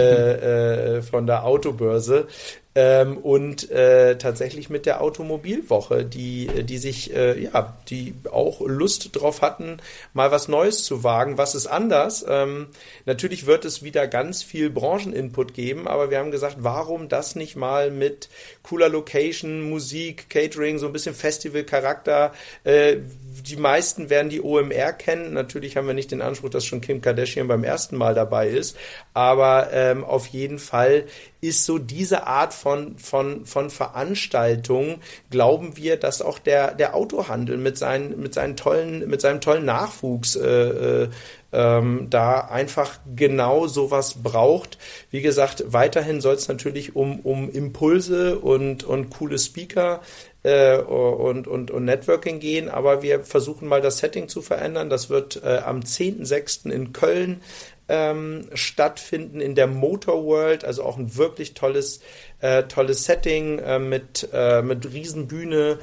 äh, äh, von der Autobörse. Ähm, und äh, tatsächlich mit der Automobilwoche, die, die sich, äh, ja, die auch Lust drauf hatten, mal was Neues zu wagen. Was ist anders? Ähm, natürlich wird es wieder ganz viel Brancheninput geben, aber wir haben gesagt, warum das nicht mal mit cooler Location, Musik, Catering, so ein bisschen Festival-Charakter. Äh, die meisten werden die O M R kennen. Natürlich haben wir nicht den Anspruch, dass schon Kim Kardashian beim ersten Mal dabei ist, aber ähm, auf jeden Fall ist so diese Art von, von, von Veranstaltung, glauben wir, dass auch der, der Autohandel mit seinen, mit seinen tollen, mit seinem tollen Nachwuchs, äh, ähm, da einfach genau sowas braucht. Wie gesagt, weiterhin soll es natürlich um, um Impulse und, und coole Speaker äh, und, und, und Networking gehen, aber wir versuchen mal das Setting zu verändern. Das wird äh, am zehnten sechsten in Köln Ähm, stattfinden in der Motor World, also auch ein wirklich tolles, äh, tolles Setting äh, mit, äh, mit Riesenbühne,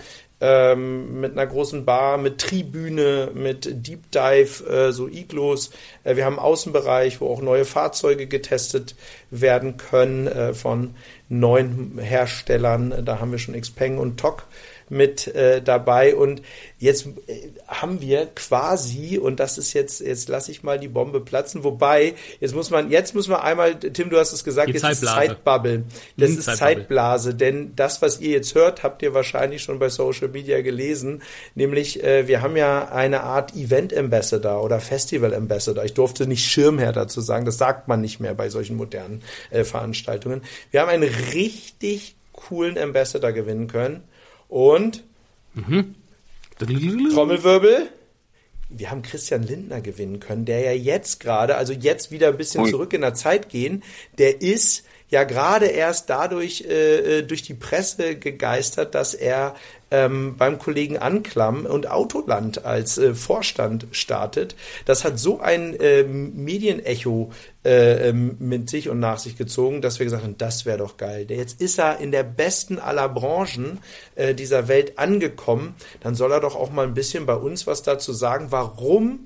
ähm, mit einer großen Bar, mit Tribüne, mit Deep Dive, äh, so Iglos. Äh, wir haben einen Außenbereich, wo auch neue Fahrzeuge getestet werden können äh, von neuen Herstellern. Da haben wir schon Xpeng und Tok mit äh, dabei und jetzt äh, haben wir quasi, und das ist jetzt, jetzt lasse ich mal die Bombe platzen, wobei, jetzt muss man, jetzt muss man einmal, Tim, du hast es gesagt, Die jetzt Zeitblase. ist Zeitbubble. Das Mhm, ist Zeitbubble. Zeitblase, denn das, was ihr jetzt hört, habt ihr wahrscheinlich schon bei Social Media gelesen, nämlich äh, wir haben ja eine Art Event Ambassador oder Festival Ambassador. Ich durfte nicht Schirmherr dazu sagen, das sagt man nicht mehr bei solchen modernen äh, Veranstaltungen. Wir haben einen richtig coolen Ambassador gewinnen können. Und Mhm. Trommelwirbel, wir haben Christian Lindner gewinnen können, der ja jetzt gerade, also jetzt wieder ein bisschen Ui. zurück in der Zeit gehen, der ist ja gerade erst dadurch äh, durch die Presse gegeistert, dass er ähm, beim Kollegen Anklam und Autoland als äh, Vorstand startet. Das hat so ein äh, Medienecho äh, mit sich und nach sich gezogen, dass wir gesagt haben, das wäre doch geil. Jetzt ist er in der besten aller Branchen äh, dieser Welt angekommen. Dann soll er doch auch mal ein bisschen bei uns was dazu sagen, warum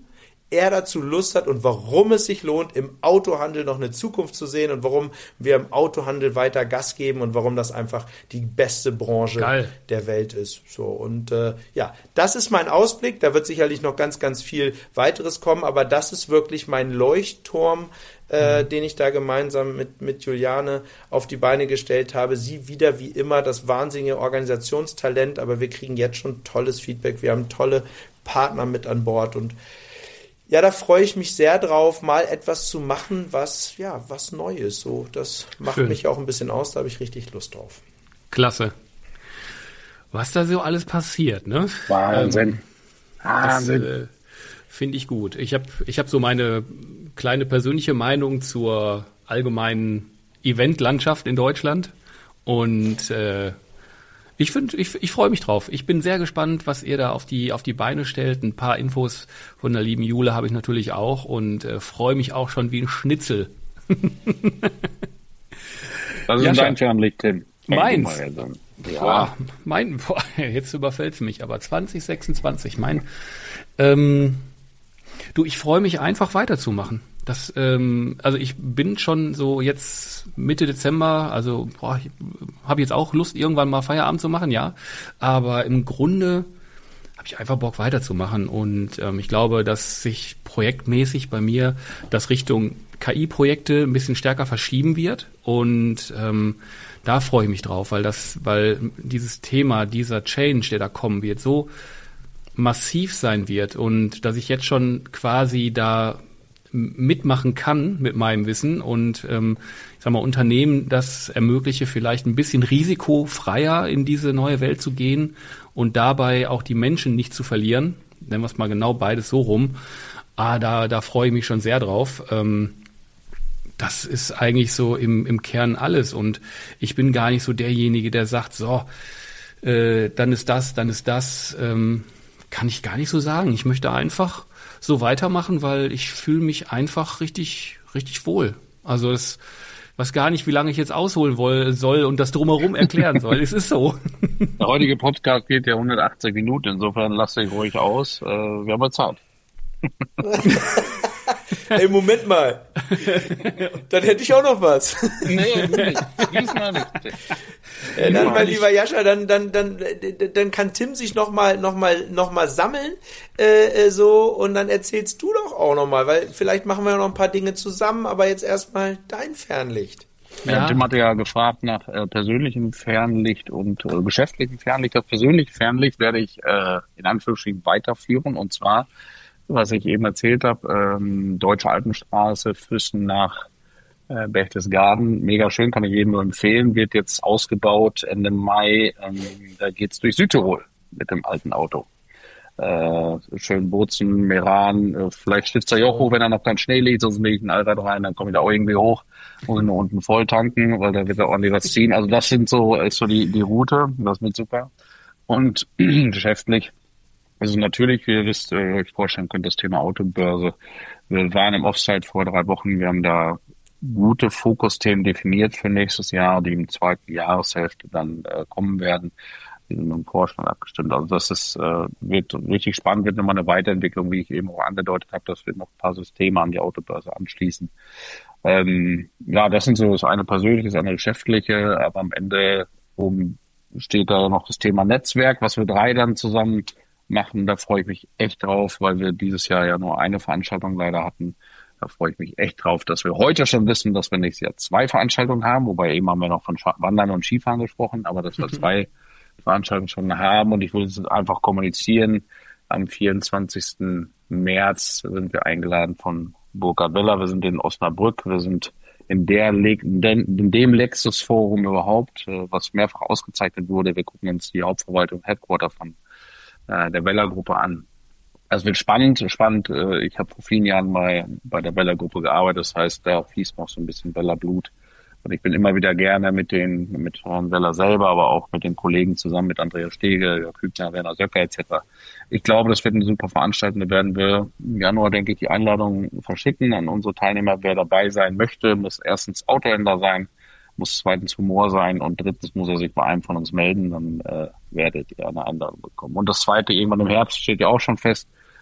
er dazu Lust hat und warum es sich lohnt, im Autohandel noch eine Zukunft zu sehen und warum wir im Autohandel weiter Gas geben und warum das einfach die beste Branche Geil. der Welt ist. So, und äh, ja, das ist mein Ausblick. Da wird sicherlich noch ganz, ganz viel weiteres kommen, aber das ist wirklich mein Leuchtturm, äh, mhm. den ich da gemeinsam mit, mit Juliane auf die Beine gestellt habe. Sie wieder wie immer das wahnsinnige Organisationstalent, aber wir kriegen jetzt schon tolles Feedback. Wir haben tolle Partner mit an Bord und ja, da freue ich mich sehr drauf, mal etwas zu machen, was ja was neu ist. So, das macht Schön. mich auch ein bisschen aus, da habe ich richtig Lust drauf. Klasse. Was da so alles passiert, ne? Wahnsinn. Ähm, Wahnsinn. Das, äh, finde ich gut. Ich habe ich hab so meine kleine persönliche Meinung zur allgemeinen Eventlandschaft in Deutschland und äh, Ich finde, ich, ich freue mich drauf. Ich bin sehr gespannt, was ihr da auf die auf die Beine stellt. Ein paar Infos von der lieben Jule habe ich natürlich auch und äh, freue mich auch schon wie ein Schnitzel. Das ist ja, dein Fernlicht, Tim. Meins. Ja. Boah, mein, boah, jetzt überfällt's mich, aber zwanzig sechsundzwanzig, mein. Ähm, du, ich freue mich einfach weiterzumachen. Das, ähm, also ich bin schon so jetzt Mitte Dezember, also boah, ich habe jetzt auch Lust, irgendwann mal Feierabend zu machen, ja. Aber im Grunde habe ich einfach Bock weiterzumachen und ähm, ich glaube, dass sich projektmäßig bei mir das Richtung K I-Projekte ein bisschen stärker verschieben wird und ähm, da freue ich mich drauf, weil das, weil dieses Thema, dieser Change, der da kommen wird, so massiv sein wird und dass ich jetzt schon quasi da mitmachen kann mit meinem Wissen und ähm, ich sag mal Unternehmen das ermögliche, vielleicht ein bisschen risikofreier in diese neue Welt zu gehen und dabei auch die Menschen nicht zu verlieren, nennen wir es mal genau beides so rum. Ah, da da freue ich mich schon sehr drauf. Ähm, das ist eigentlich so im im Kern alles und ich bin gar nicht so derjenige, der sagt, so, äh, dann ist das, dann ist das, ähm, kann ich gar nicht so sagen. Ich möchte einfach so weitermachen, weil ich fühle mich einfach richtig, richtig wohl. Also das, weiß gar nicht, wie lange ich jetzt ausholen woll, soll und das drumherum erklären soll. Es ist so. Der heutige Podcast geht ja hundertachtzig Minuten, insofern lasst euch ruhig aus. Äh, wir haben ja Zeit. Ey, Moment mal. Dann hätte ich auch noch was. Nee, nicht. Diesmal nicht. Ja, dann, mein lieber Jascha, dann, dann, dann, dann kann Tim sich noch mal, noch mal, noch mal sammeln, äh, so, und dann erzählst du doch auch noch mal, weil vielleicht machen wir ja noch ein paar Dinge zusammen, aber jetzt erstmal dein Fernlicht. Ja, ja. Tim hatte ja gefragt nach äh, persönlichem Fernlicht und äh, geschäftlichem Fernlicht. Das persönliche Fernlicht werde ich äh, in Anführungsstrichen weiterführen und zwar, was ich eben erzählt habe, ähm, Deutsche Alpenstraße, Füssen nach äh, Berchtesgaden. Mega schön, kann ich jedem nur empfehlen. Wird jetzt ausgebaut Ende Mai. Ähm, da geht's durch Südtirol mit dem alten Auto. Äh, schön Bozen, Meran, äh, vielleicht stützt er ja auch hoch, wenn er noch kein Schnee liegt, sonst lege ich einen Allrad rein, dann komme ich da auch irgendwie hoch und nur unten voll tanken, weil da wird er ordentlich was ziehen. Also das sind so, ist so die, die Route, das wird super. Und geschäftlich, also natürlich, wie ihr wisst, äh, euch vorstellen könnt, das Thema Autobörse. Wir waren im Offsite vor drei Wochen, wir haben da gute Fokusthemen definiert für nächstes Jahr, die im zweiten Jahreshälfte dann äh, kommen werden. Die sind im Vorstand abgestimmt. Also das ist äh, wird richtig spannend, wird nochmal eine Weiterentwicklung, wie ich eben auch angedeutet habe. Das wird noch ein paar Systeme an die Autobörse anschließen. Ähm, ja, das sind so das eine persönliche, das andere geschäftliche, aber am Ende oben steht da noch das Thema Netzwerk, was wir drei dann zusammen machen. Da freue ich mich echt drauf, weil wir dieses Jahr ja nur eine Veranstaltung leider hatten. Da freue ich mich echt drauf, dass wir heute schon wissen, dass wir nächstes Jahr zwei Veranstaltungen haben, wobei eben haben wir noch von Wandern und Skifahren gesprochen, aber dass wir mhm. zwei Veranstaltungen schon haben und ich will es einfach kommunizieren. Am vierundzwanzigsten März sind wir eingeladen von Burkhard Weller. Wir sind in Osnabrück. Wir sind in der in dem Lexus Forum überhaupt, was mehrfach ausgezeichnet wurde. Wir gucken uns die Hauptverwaltung Headquarter von äh, der Weller Gruppe an. Es wird spannend, spannend. Ich habe vor vielen Jahren mal bei der Weller Gruppe gearbeitet. Das heißt, da fließt noch so ein bisschen Weller Blut. Und ich bin immer wieder gerne mit den, mit Herrn Weller selber, aber auch mit den Kollegen zusammen, mit Andreas Stege, Jörg Hübner, Werner Söcker et cetera. Ich glaube, das wird eine super Veranstaltung. Da werden wir im Januar, denke ich, die Einladung verschicken an unsere Teilnehmer. Wer dabei sein möchte, muss erstens Autohändler sein, muss zweitens Humor sein und drittens muss er sich bei einem von uns melden. Dann äh, werdet ihr eine Einladung bekommen. Und das zweite, irgendwann im Herbst, steht ja auch schon fest,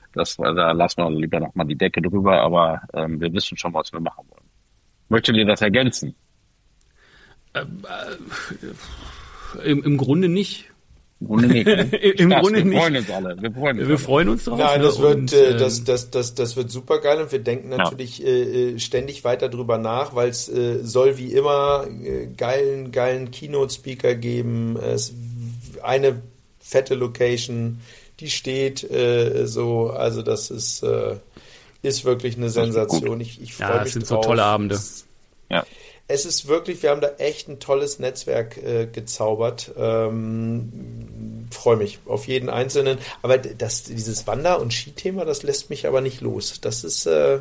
Das, da lassen wir lieber noch mal die Decke drüber, aber ähm, wir wissen schon, was wir machen wollen. Möchtet ihr das ergänzen? Ähm, äh, im, Im Grunde nicht. Im Grunde nicht. Ne? Im Spaß, Grunde wir nicht. freuen uns alle. Wir freuen uns, wir alle. freuen uns drauf. Nein, das wird, und, äh, ähm, das, das, das, das wird super geil und wir denken natürlich ja. äh, ständig weiter drüber nach, weil es äh, soll wie immer äh, geilen, geilen Keynote-Speaker geben. Es eine fette Location, die steht äh, so, also das ist äh, ist wirklich eine Sensation. Ich, ich freue ja, mich es sind drauf. so tolle Abende. Es, Ja. es ist wirklich, wir haben da echt ein tolles Netzwerk äh, gezaubert. Ähm, freue mich auf jeden Einzelnen. Aber das, dieses Wander- und Skithema, das lässt mich aber nicht los. Das ist äh,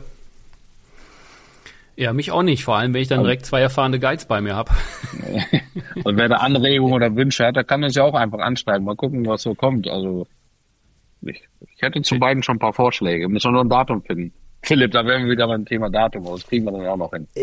Ja, mich auch nicht, vor allem wenn ich dann direkt zwei erfahrene Guides bei mir habe. Und wer da Anregungen oder Wünsche hat, der kann uns ja auch einfach anschreiben. Mal gucken, was so kommt. Also ich, ich hätte zu beiden schon ein paar Vorschläge. Wir müssen nur ein Datum finden. Philipp, da wären wir wieder beim Thema Datum. Das kriegen wir dann auch noch hin.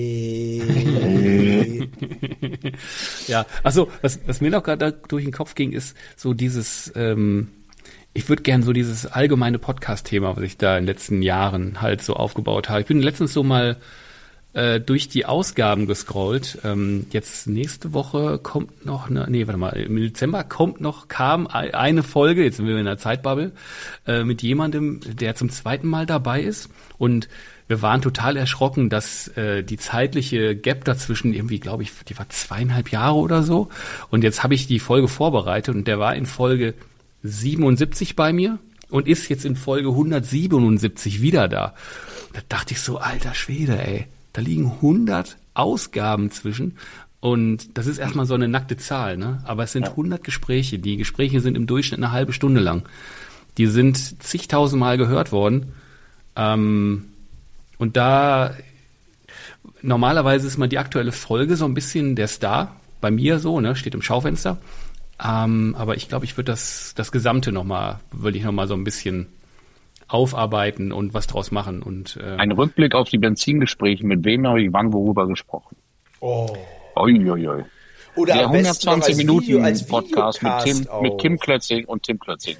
äh, Ja, also was, was mir noch gerade durch den Kopf ging, ist so dieses, ähm, ich würde gern so dieses allgemeine Podcast-Thema, was ich da in den letzten Jahren halt so aufgebaut habe. Ich bin letztens so mal äh, durch die Ausgaben gescrollt. Ähm, jetzt nächste Woche kommt noch eine, nee, warte mal, im Dezember kommt noch, kam eine Folge, jetzt sind wir in der Zeitbubble, äh, mit jemandem, der zum zweiten Mal dabei ist. Und wir waren total erschrocken, dass äh, die zeitliche Gap dazwischen irgendwie, glaube ich, die war zweieinhalb Jahre oder so. Und jetzt habe ich die Folge vorbereitet und der war in Folge siebenundsiebzig bei mir und ist jetzt in Folge hundertsiebenundsiebzig wieder da. Da dachte ich so, alter Schwede, ey, da liegen hundert Ausgaben zwischen und das ist erstmal so eine nackte Zahl, ne? Aber es sind Ja. hundert Gespräche. Die Gespräche sind im Durchschnitt eine halbe Stunde lang. Die sind zigtausendmal gehört worden. Ähm, und da normalerweise ist mal die aktuelle Folge so ein bisschen der Star. Bei mir so, ne? Steht im Schaufenster. Ähm, aber ich glaube, ich würde das, das Gesamte nochmal, würde ich nochmal so ein bisschen aufarbeiten und was draus machen. Und äh, Ein Rückblick auf die Benzingespräche. Mit wem habe ich wann worüber gesprochen? oh. Uiuiui. Oder Der am besten noch hundertzwanzig als Minuten Video, als Podcast mit Tim, Videocast mit Kim auch. Klötzing und Tim Klötzing.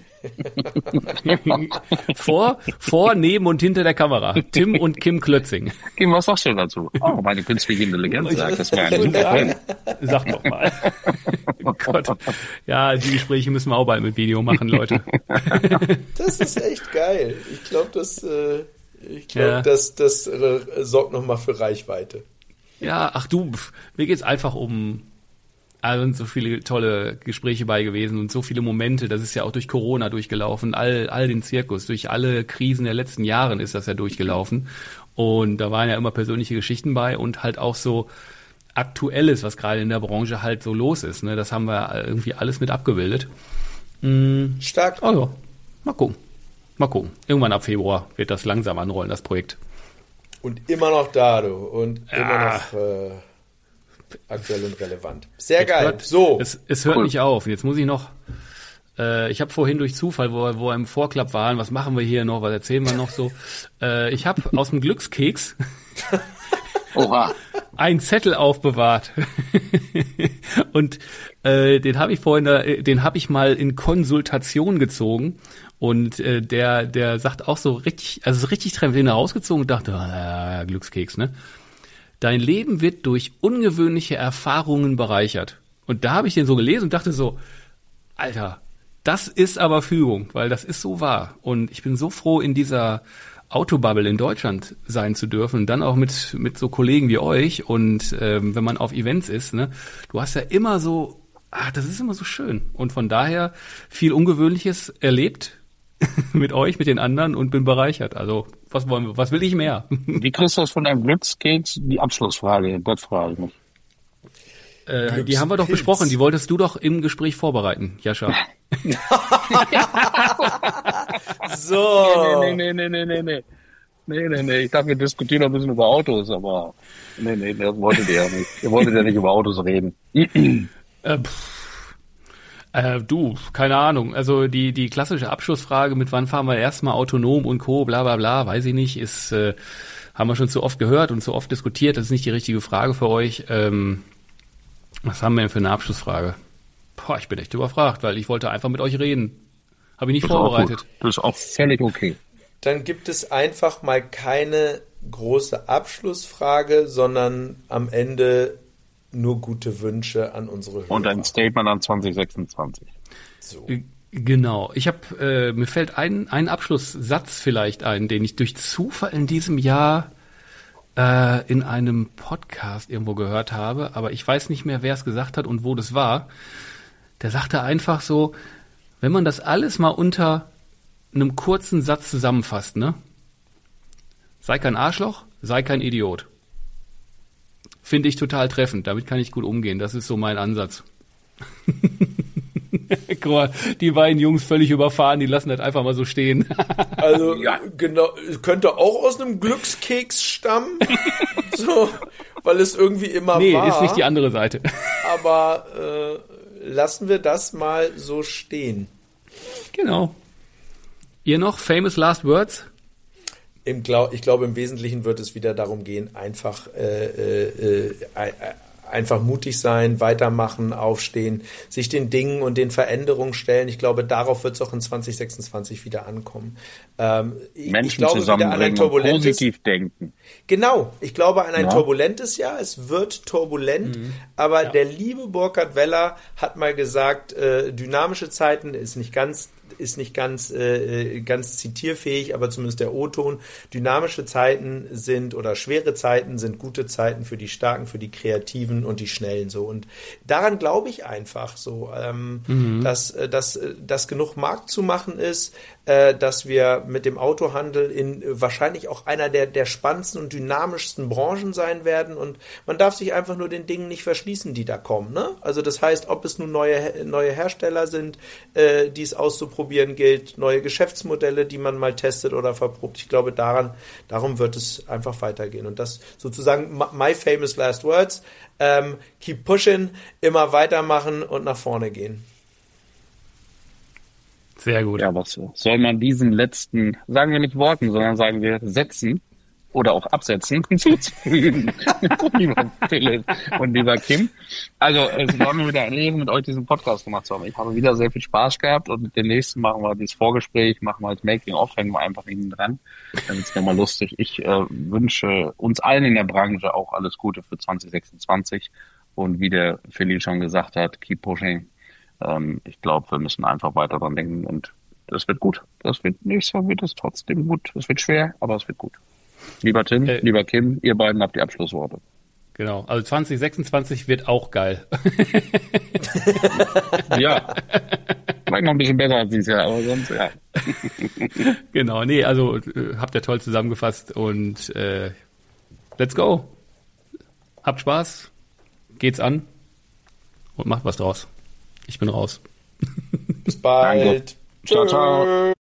vor, vor, neben und hinter der Kamera. Tim und Kim Klötzing. Kim, was sagst du dazu? Oh, meine künstliche Intelligenz sagt, das wäre eine super Folge. Sag doch mal. Oh Gott. Ja, die Gespräche müssen wir auch bald mit Video machen, Leute. Das ist echt geil. Ich glaube, das, äh, ich glaube, Ja. das, das äh, sorgt nochmal für Reichweite. Ja, ach du, pf, mir geht's einfach um, also sind so viele tolle Gespräche bei gewesen und so viele Momente, das ist ja auch durch Corona durchgelaufen, all, all den Zirkus, durch alle Krisen der letzten Jahren ist das ja durchgelaufen und da waren ja immer persönliche Geschichten bei und halt auch so Aktuelles, was gerade in der Branche halt so los ist, ne, das haben wir irgendwie alles mit abgebildet. Mhm. Stark. Also, mal gucken, mal gucken. Irgendwann ab Februar wird das langsam anrollen, das Projekt. Und immer noch da, du. Und Ja. immer noch äh, aktuell und relevant. Sehr Es geil. hört, So. Es, es hört Cool. nicht auf. Jetzt muss ich noch, äh, ich habe vorhin durch Zufall, wo, wo wir im Vorklapp waren, was machen wir hier noch, was erzählen wir noch so, äh, ich habe aus dem Glückskeks Oha. einen Zettel aufbewahrt. Und äh, den habe ich vorhin, da, äh, den habe ich mal in Konsultation gezogen. Und äh, der, der sagt auch so richtig, also so richtig treffend, den rausgezogen und dachte, ah, Glückskeks, ne? Dein Leben wird durch ungewöhnliche Erfahrungen bereichert. Und da habe ich den so gelesen und dachte so, Alter, das ist aber Führung, weil das ist so wahr. Und ich bin so froh, in dieser Autobubble in Deutschland sein zu dürfen und dann auch mit mit so Kollegen wie euch. Und ähm, wenn man auf Events ist, ne, du hast ja immer so, ach, das ist immer so schön. Und von daher viel Ungewöhnliches erlebt mit euch, mit den anderen und bin bereichert. Also was wollen wir, was will ich mehr? Wie kriegst du das von deinem Glückskeks? Die Abschlussfrage, das frage ich mich. Äh, die haben wir doch Glückspilz. besprochen, die wolltest du doch im Gespräch vorbereiten, Jascha. So. Nee, nee, nee, nee, nee, nee. Nee, nee, nee. Ich dachte, wir diskutieren ein bisschen über Autos, aber nee, nee, das wolltet ihr ja nicht. Ihr wolltet ja nicht über Autos reden. Äh, pff, äh, du, keine Ahnung. Also die die klassische Abschlussfrage, mit wann fahren wir erstmal autonom und Co., bla bla bla, weiß ich nicht, ist, äh, haben wir schon zu oft gehört und zu oft diskutiert. Das ist nicht die richtige Frage für euch. Ähm, was haben wir denn für eine Abschlussfrage? Boah, ich bin echt überfragt, weil ich wollte einfach mit euch reden. Habe ich nicht Das ist auch vorbereitet. gut. Das ist auch völlig okay. Dann gibt es einfach mal keine große Abschlussfrage, sondern am Ende nur gute Wünsche an unsere Hörer. Und ein Statement an zwanzig sechsundzwanzig. So. Genau. Ich habe äh, mir fällt ein ein Abschlusssatz vielleicht ein, den ich durch Zufall in diesem Jahr äh, in einem Podcast irgendwo gehört habe, aber ich weiß nicht mehr, wer es gesagt hat und wo das war. Der sagte einfach so, wenn man das alles mal unter einem kurzen Satz zusammenfasst, ne? Sei kein Arschloch, sei kein Idiot. Finde ich total treffend. Damit kann ich gut umgehen. Das ist so mein Ansatz. Guck mal, die beiden Jungs völlig überfahren, die lassen das einfach mal so stehen. Also ja. Genau, könnte auch aus einem Glückskeks stammen, so, weil es irgendwie immer nee, war. Nee, ist nicht die andere Seite. Aber äh, lassen wir das mal so stehen. Genau. Ihr noch famous last words? Im Glau- ich glaube, im Wesentlichen wird es wieder darum gehen, einfach äh, äh, äh, einfach mutig sein, weitermachen, aufstehen, sich den Dingen und den Veränderungen stellen. Ich glaube, darauf wird es auch in zwanzig sechsundzwanzig wieder ankommen. Ähm, Menschen ich glaube, zusammenbringen und positiv denken. Genau, ich glaube an ein ja. turbulentes Jahr. Es wird turbulent, mhm. aber ja. Der liebe Burkhard Weller hat mal gesagt, äh, dynamische Zeiten ist nicht ganz ist nicht ganz äh, ganz zitierfähig, aber zumindest der O-Ton. Dynamische Zeiten sind oder schwere Zeiten sind gute Zeiten für die Starken, für die Kreativen und die Schnellen so. Und daran glaube ich einfach so, ähm, mhm. dass dass dass genug Markt zu machen ist, äh, dass wir mit dem Autohandel in wahrscheinlich auch einer der der spannendsten und dynamischsten Branchen sein werden. Und man darf sich einfach nur den Dingen nicht verschließen, die da kommen. Ne? Also das heißt, ob es nun neue neue Hersteller sind, äh, die es auszuprobieren gilt, neue Geschäftsmodelle, die man mal testet oder verprobt. Ich glaube, daran, darum wird es einfach weitergehen. Und das sozusagen my famous last words. Ähm, keep pushing, immer weitermachen und nach vorne gehen. Sehr gut. Ja, was soll man diesen letzten, sagen wir nicht Worten, sondern sagen wir Sätzen oder auch Absätzen hinzuzufügen, lieber Philipp und lieber Kim. Also es war mir wieder ein Leben, mit euch diesen Podcast gemacht zu haben. Ich habe wieder sehr viel Spaß gehabt und mit dem nächsten machen wir dieses Vorgespräch, machen wir als Making-of, hängen wir einfach hinten dran. Dann ist ja mal lustig. Ich äh, wünsche uns allen in der Branche auch alles Gute für zwanzig sechsundzwanzig und wie der Philly schon gesagt hat, keep pushing. Ähm, ich glaube, wir müssen einfach weiter dran denken und das wird gut. Das wird nächstes Jahr wird es trotzdem gut. Es wird schwer, aber es wird gut. Lieber Tim, äh, lieber Kim, ihr beiden habt die Abschlussworte. Genau, also zwanzig sechsundzwanzig wird auch geil. Ja, vielleicht noch ein bisschen besser als dieses Jahr, aber sonst, ja. Genau, nee, also äh, habt ihr toll zusammengefasst und äh, let's go. Habt Spaß, geht's an und macht was draus. Ich bin raus. Bis bald. Danke. Ciao, ciao.